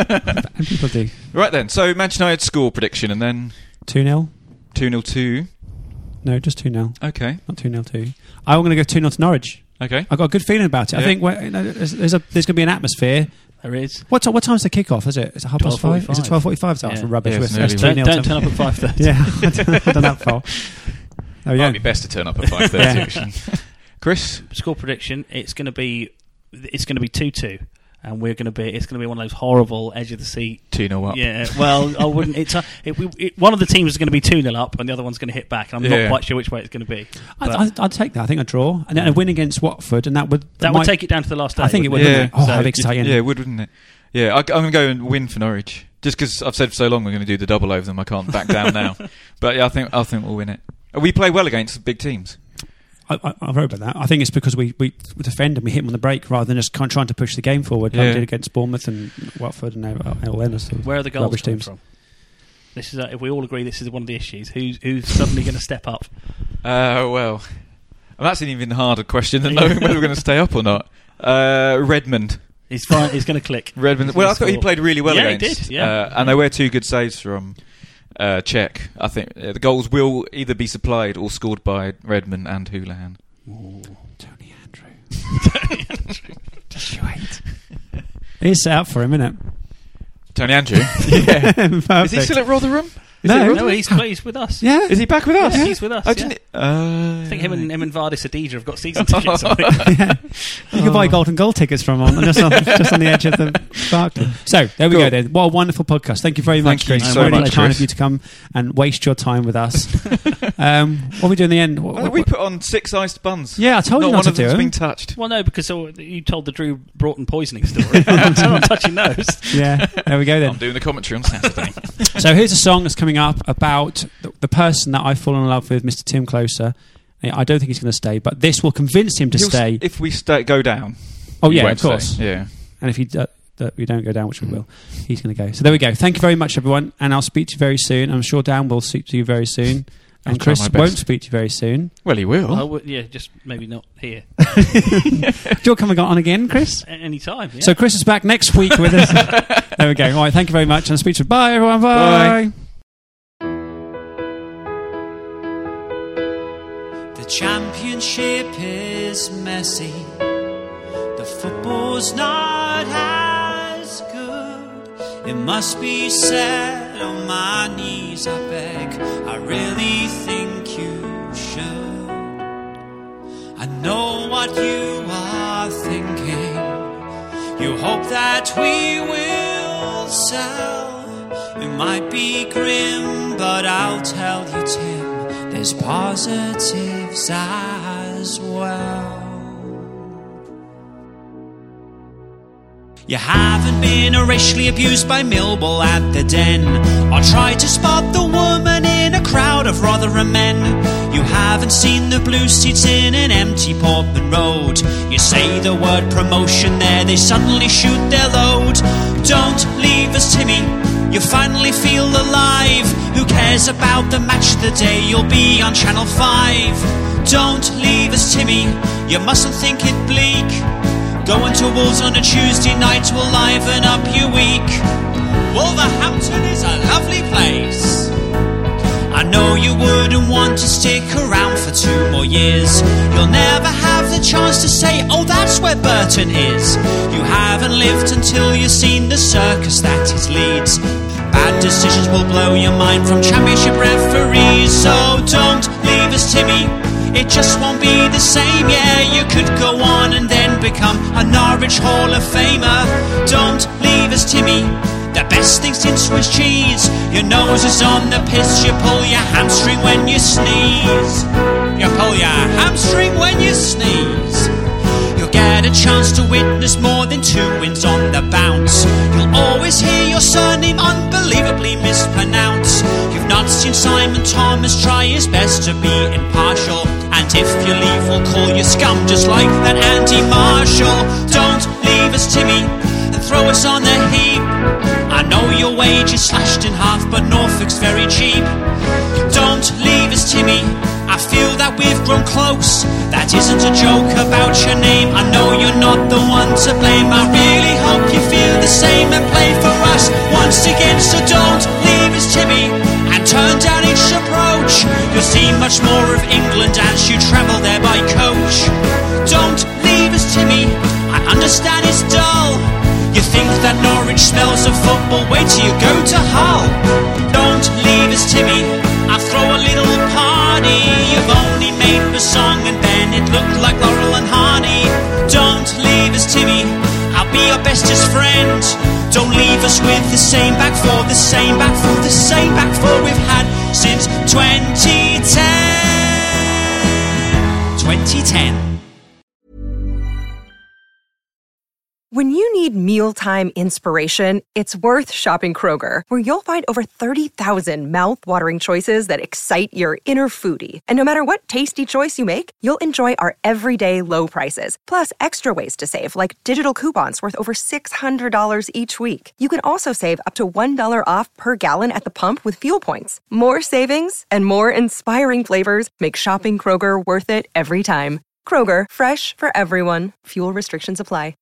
And people do. Right then, so Manchester United score prediction and then 2-0? 2-0-2. No, just 2-0. Okay. Not 2-0-2. I'm going to go 2-0 to Norwich. Okay. I've got a good feeling about it. Yeah. I think there's going to be an atmosphere. There is. What time's the kick-off, is it? Is it 5:30? Is it 12:45? That's Yeah. rubbish. Yeah, it's That's an early 2-0 Don't to- turn up at 5:30. Yeah, I don't know that far. Oh, yeah. Might be best to turn up at 5:30 Yeah. actually. Chris? Score prediction: it's going to be 2-2, and it's going to be one of those horrible edge of the seat. 2-0 up. Yeah. Well, I wouldn't. One of the teams is going to be 2-0 up, and the other one's going to hit back. And I'm Yeah. not quite sure which way it's going to be. I'd take that. I think a draw and then a win against Watford, and that would take it down to the last day. I think it would. Yeah. Wouldn't it? Oh, So how exciting! Yeah, it would, wouldn't it? Yeah, I'm going to go and win for Norwich. Just because I've said for so long we're going to do the double over them, I can't back down now. But yeah, I think we'll win it. We play well against big teams. I wrote about that. I think it's because we defend and we hit them on the break rather than just trying to push the game forward like we did against Bournemouth and Watford and all them. Where are the goals rubbish coming teams from? This is if we all agree this is one of the issues. Who's suddenly going to step up? Well, and that's an even harder question than knowing whether we're going to stay up or not. Redmond. He's fine. He's going to click. Redmond. He's Well, I gonna thought he score. played really well Yeah, he against. did, yeah. And they were 2 good saves from Czech. I think the goals will either be supplied or scored by Redmond and Houlihan. Tony Andrew. Just you wait. He's set up for him, isn't Tony Andrew. it? Is he still at Rotherham? No, he's with us. Yeah. Is he back with us? Yeah, he's with us. Oh, yeah. didn't I think him and Vardis Adija have got season tickets. I think. Yeah. You can buy golden goal tickets from on just on the edge of the Barclay. So there we go then. What a wonderful podcast. Thank you very much, Thank you Chris. so Really much, kind Chris. of you to come and waste your time with us. What we do in the end? We put on 6 iced buns. Yeah, I told you not one to of do them's them. been touched. Well, no, because you told the Drew Broughton poisoning story. I'm not touching those. Yeah, there we go then. I'm doing the commentary on Saturday. So here's a song that's coming up about the person that I've fallen in love with, Mr. Tim Closer. I don't think he's going to stay, but this will convince him to stay. If we go down. Oh he yeah, won't of course. stay. Yeah. And if we don't go down, which we will, he's going to go. So there we go. Thank you very much, everyone, and I'll speak to you very soon. I'm sure Dan will speak to you very soon, and try Chris my best. won't speak to you very soon. Well, he will. I would, yeah, just maybe not here. Do you come on again, Chris? Any time. Yeah. So Chris is back next week with us. There we go. All right, thank you very much, and I'll speak to you. Bye, everyone. Bye. The championship is messy. The football's not as good. It must be said on my knees, I beg. I really think you should. I know what you are thinking. You hope that we will sell. It might be grim, but I'll tell you, Tim, there's positives as well. You haven't been racially abused by Millwall at the Den, or tried to spot the woman in a crowd of Rotherham men. You haven't seen the blue seats in an empty Portman Road. You say the word promotion there, they suddenly shoot their load. Don't leave us, Timmy, you finally feel alive. Who cares about the match of the day? You'll be on Channel 5. Don't leave us, Timmy, you mustn't think it bleak. Going to Wolves on a Tuesday night will liven up your week. Wolverhampton is a lovely place. I know you wouldn't want to stick around for 2 more years. You'll never have the chance to say, oh, that's where Burton is. You haven't lived until you've seen the circus that is Leeds. Bad decisions will blow your mind from championship referees. So don't leave us, Timmy, it just won't be the same. Yeah, you could go on and then become a Norwich Hall of Famer. Don't leave us, Timmy, the best thing since Swiss cheese. Your nose is on the piss, you pull your hamstring when you sneeze. You pull your hamstring when you sneeze. You'll get a chance to witness more than 2 wins on the bounce. You'll always hear your surname unbelievably mispronounced. You've not seen Simon Thomas try his best to be impartial. And if you leave, we'll call you scum, just like that Andy Marshall. Don't leave us, Timmy, and throw us on the heap. I know your wage is slashed in half, but Norfolk's very cheap. Don't leave us, Timmy, I feel that we've grown close. That isn't a joke about your name. I know you're not the one to blame. I really hope you feel the same and play for us once again. So don't leave us, Timmy, and turn down each approach. You'll see much more of England as you travel there by coach. Don't leave us, Timmy, I understand it's dull. You think that Norwich smells of football, wait till you go to Hull. Don't leave us, Timmy, I'll throw a little party. You've only made the song and Bennett look like Laurel and Hardy. Don't leave us, Timmy, I'll be your bestest friend. Don't leave us with the same back four, the same back four, the same back four we've had since 2010. 2010. When you need mealtime inspiration, it's worth shopping Kroger, where you'll find over 30,000 mouth-watering choices that excite your inner foodie. And no matter what tasty choice you make, you'll enjoy our everyday low prices, plus extra ways to save, like digital coupons worth over $600 each week. You can also save up to $1 off per gallon at the pump with fuel points. More savings and more inspiring flavors make shopping Kroger worth it every time. Kroger, fresh for everyone. Fuel restrictions apply.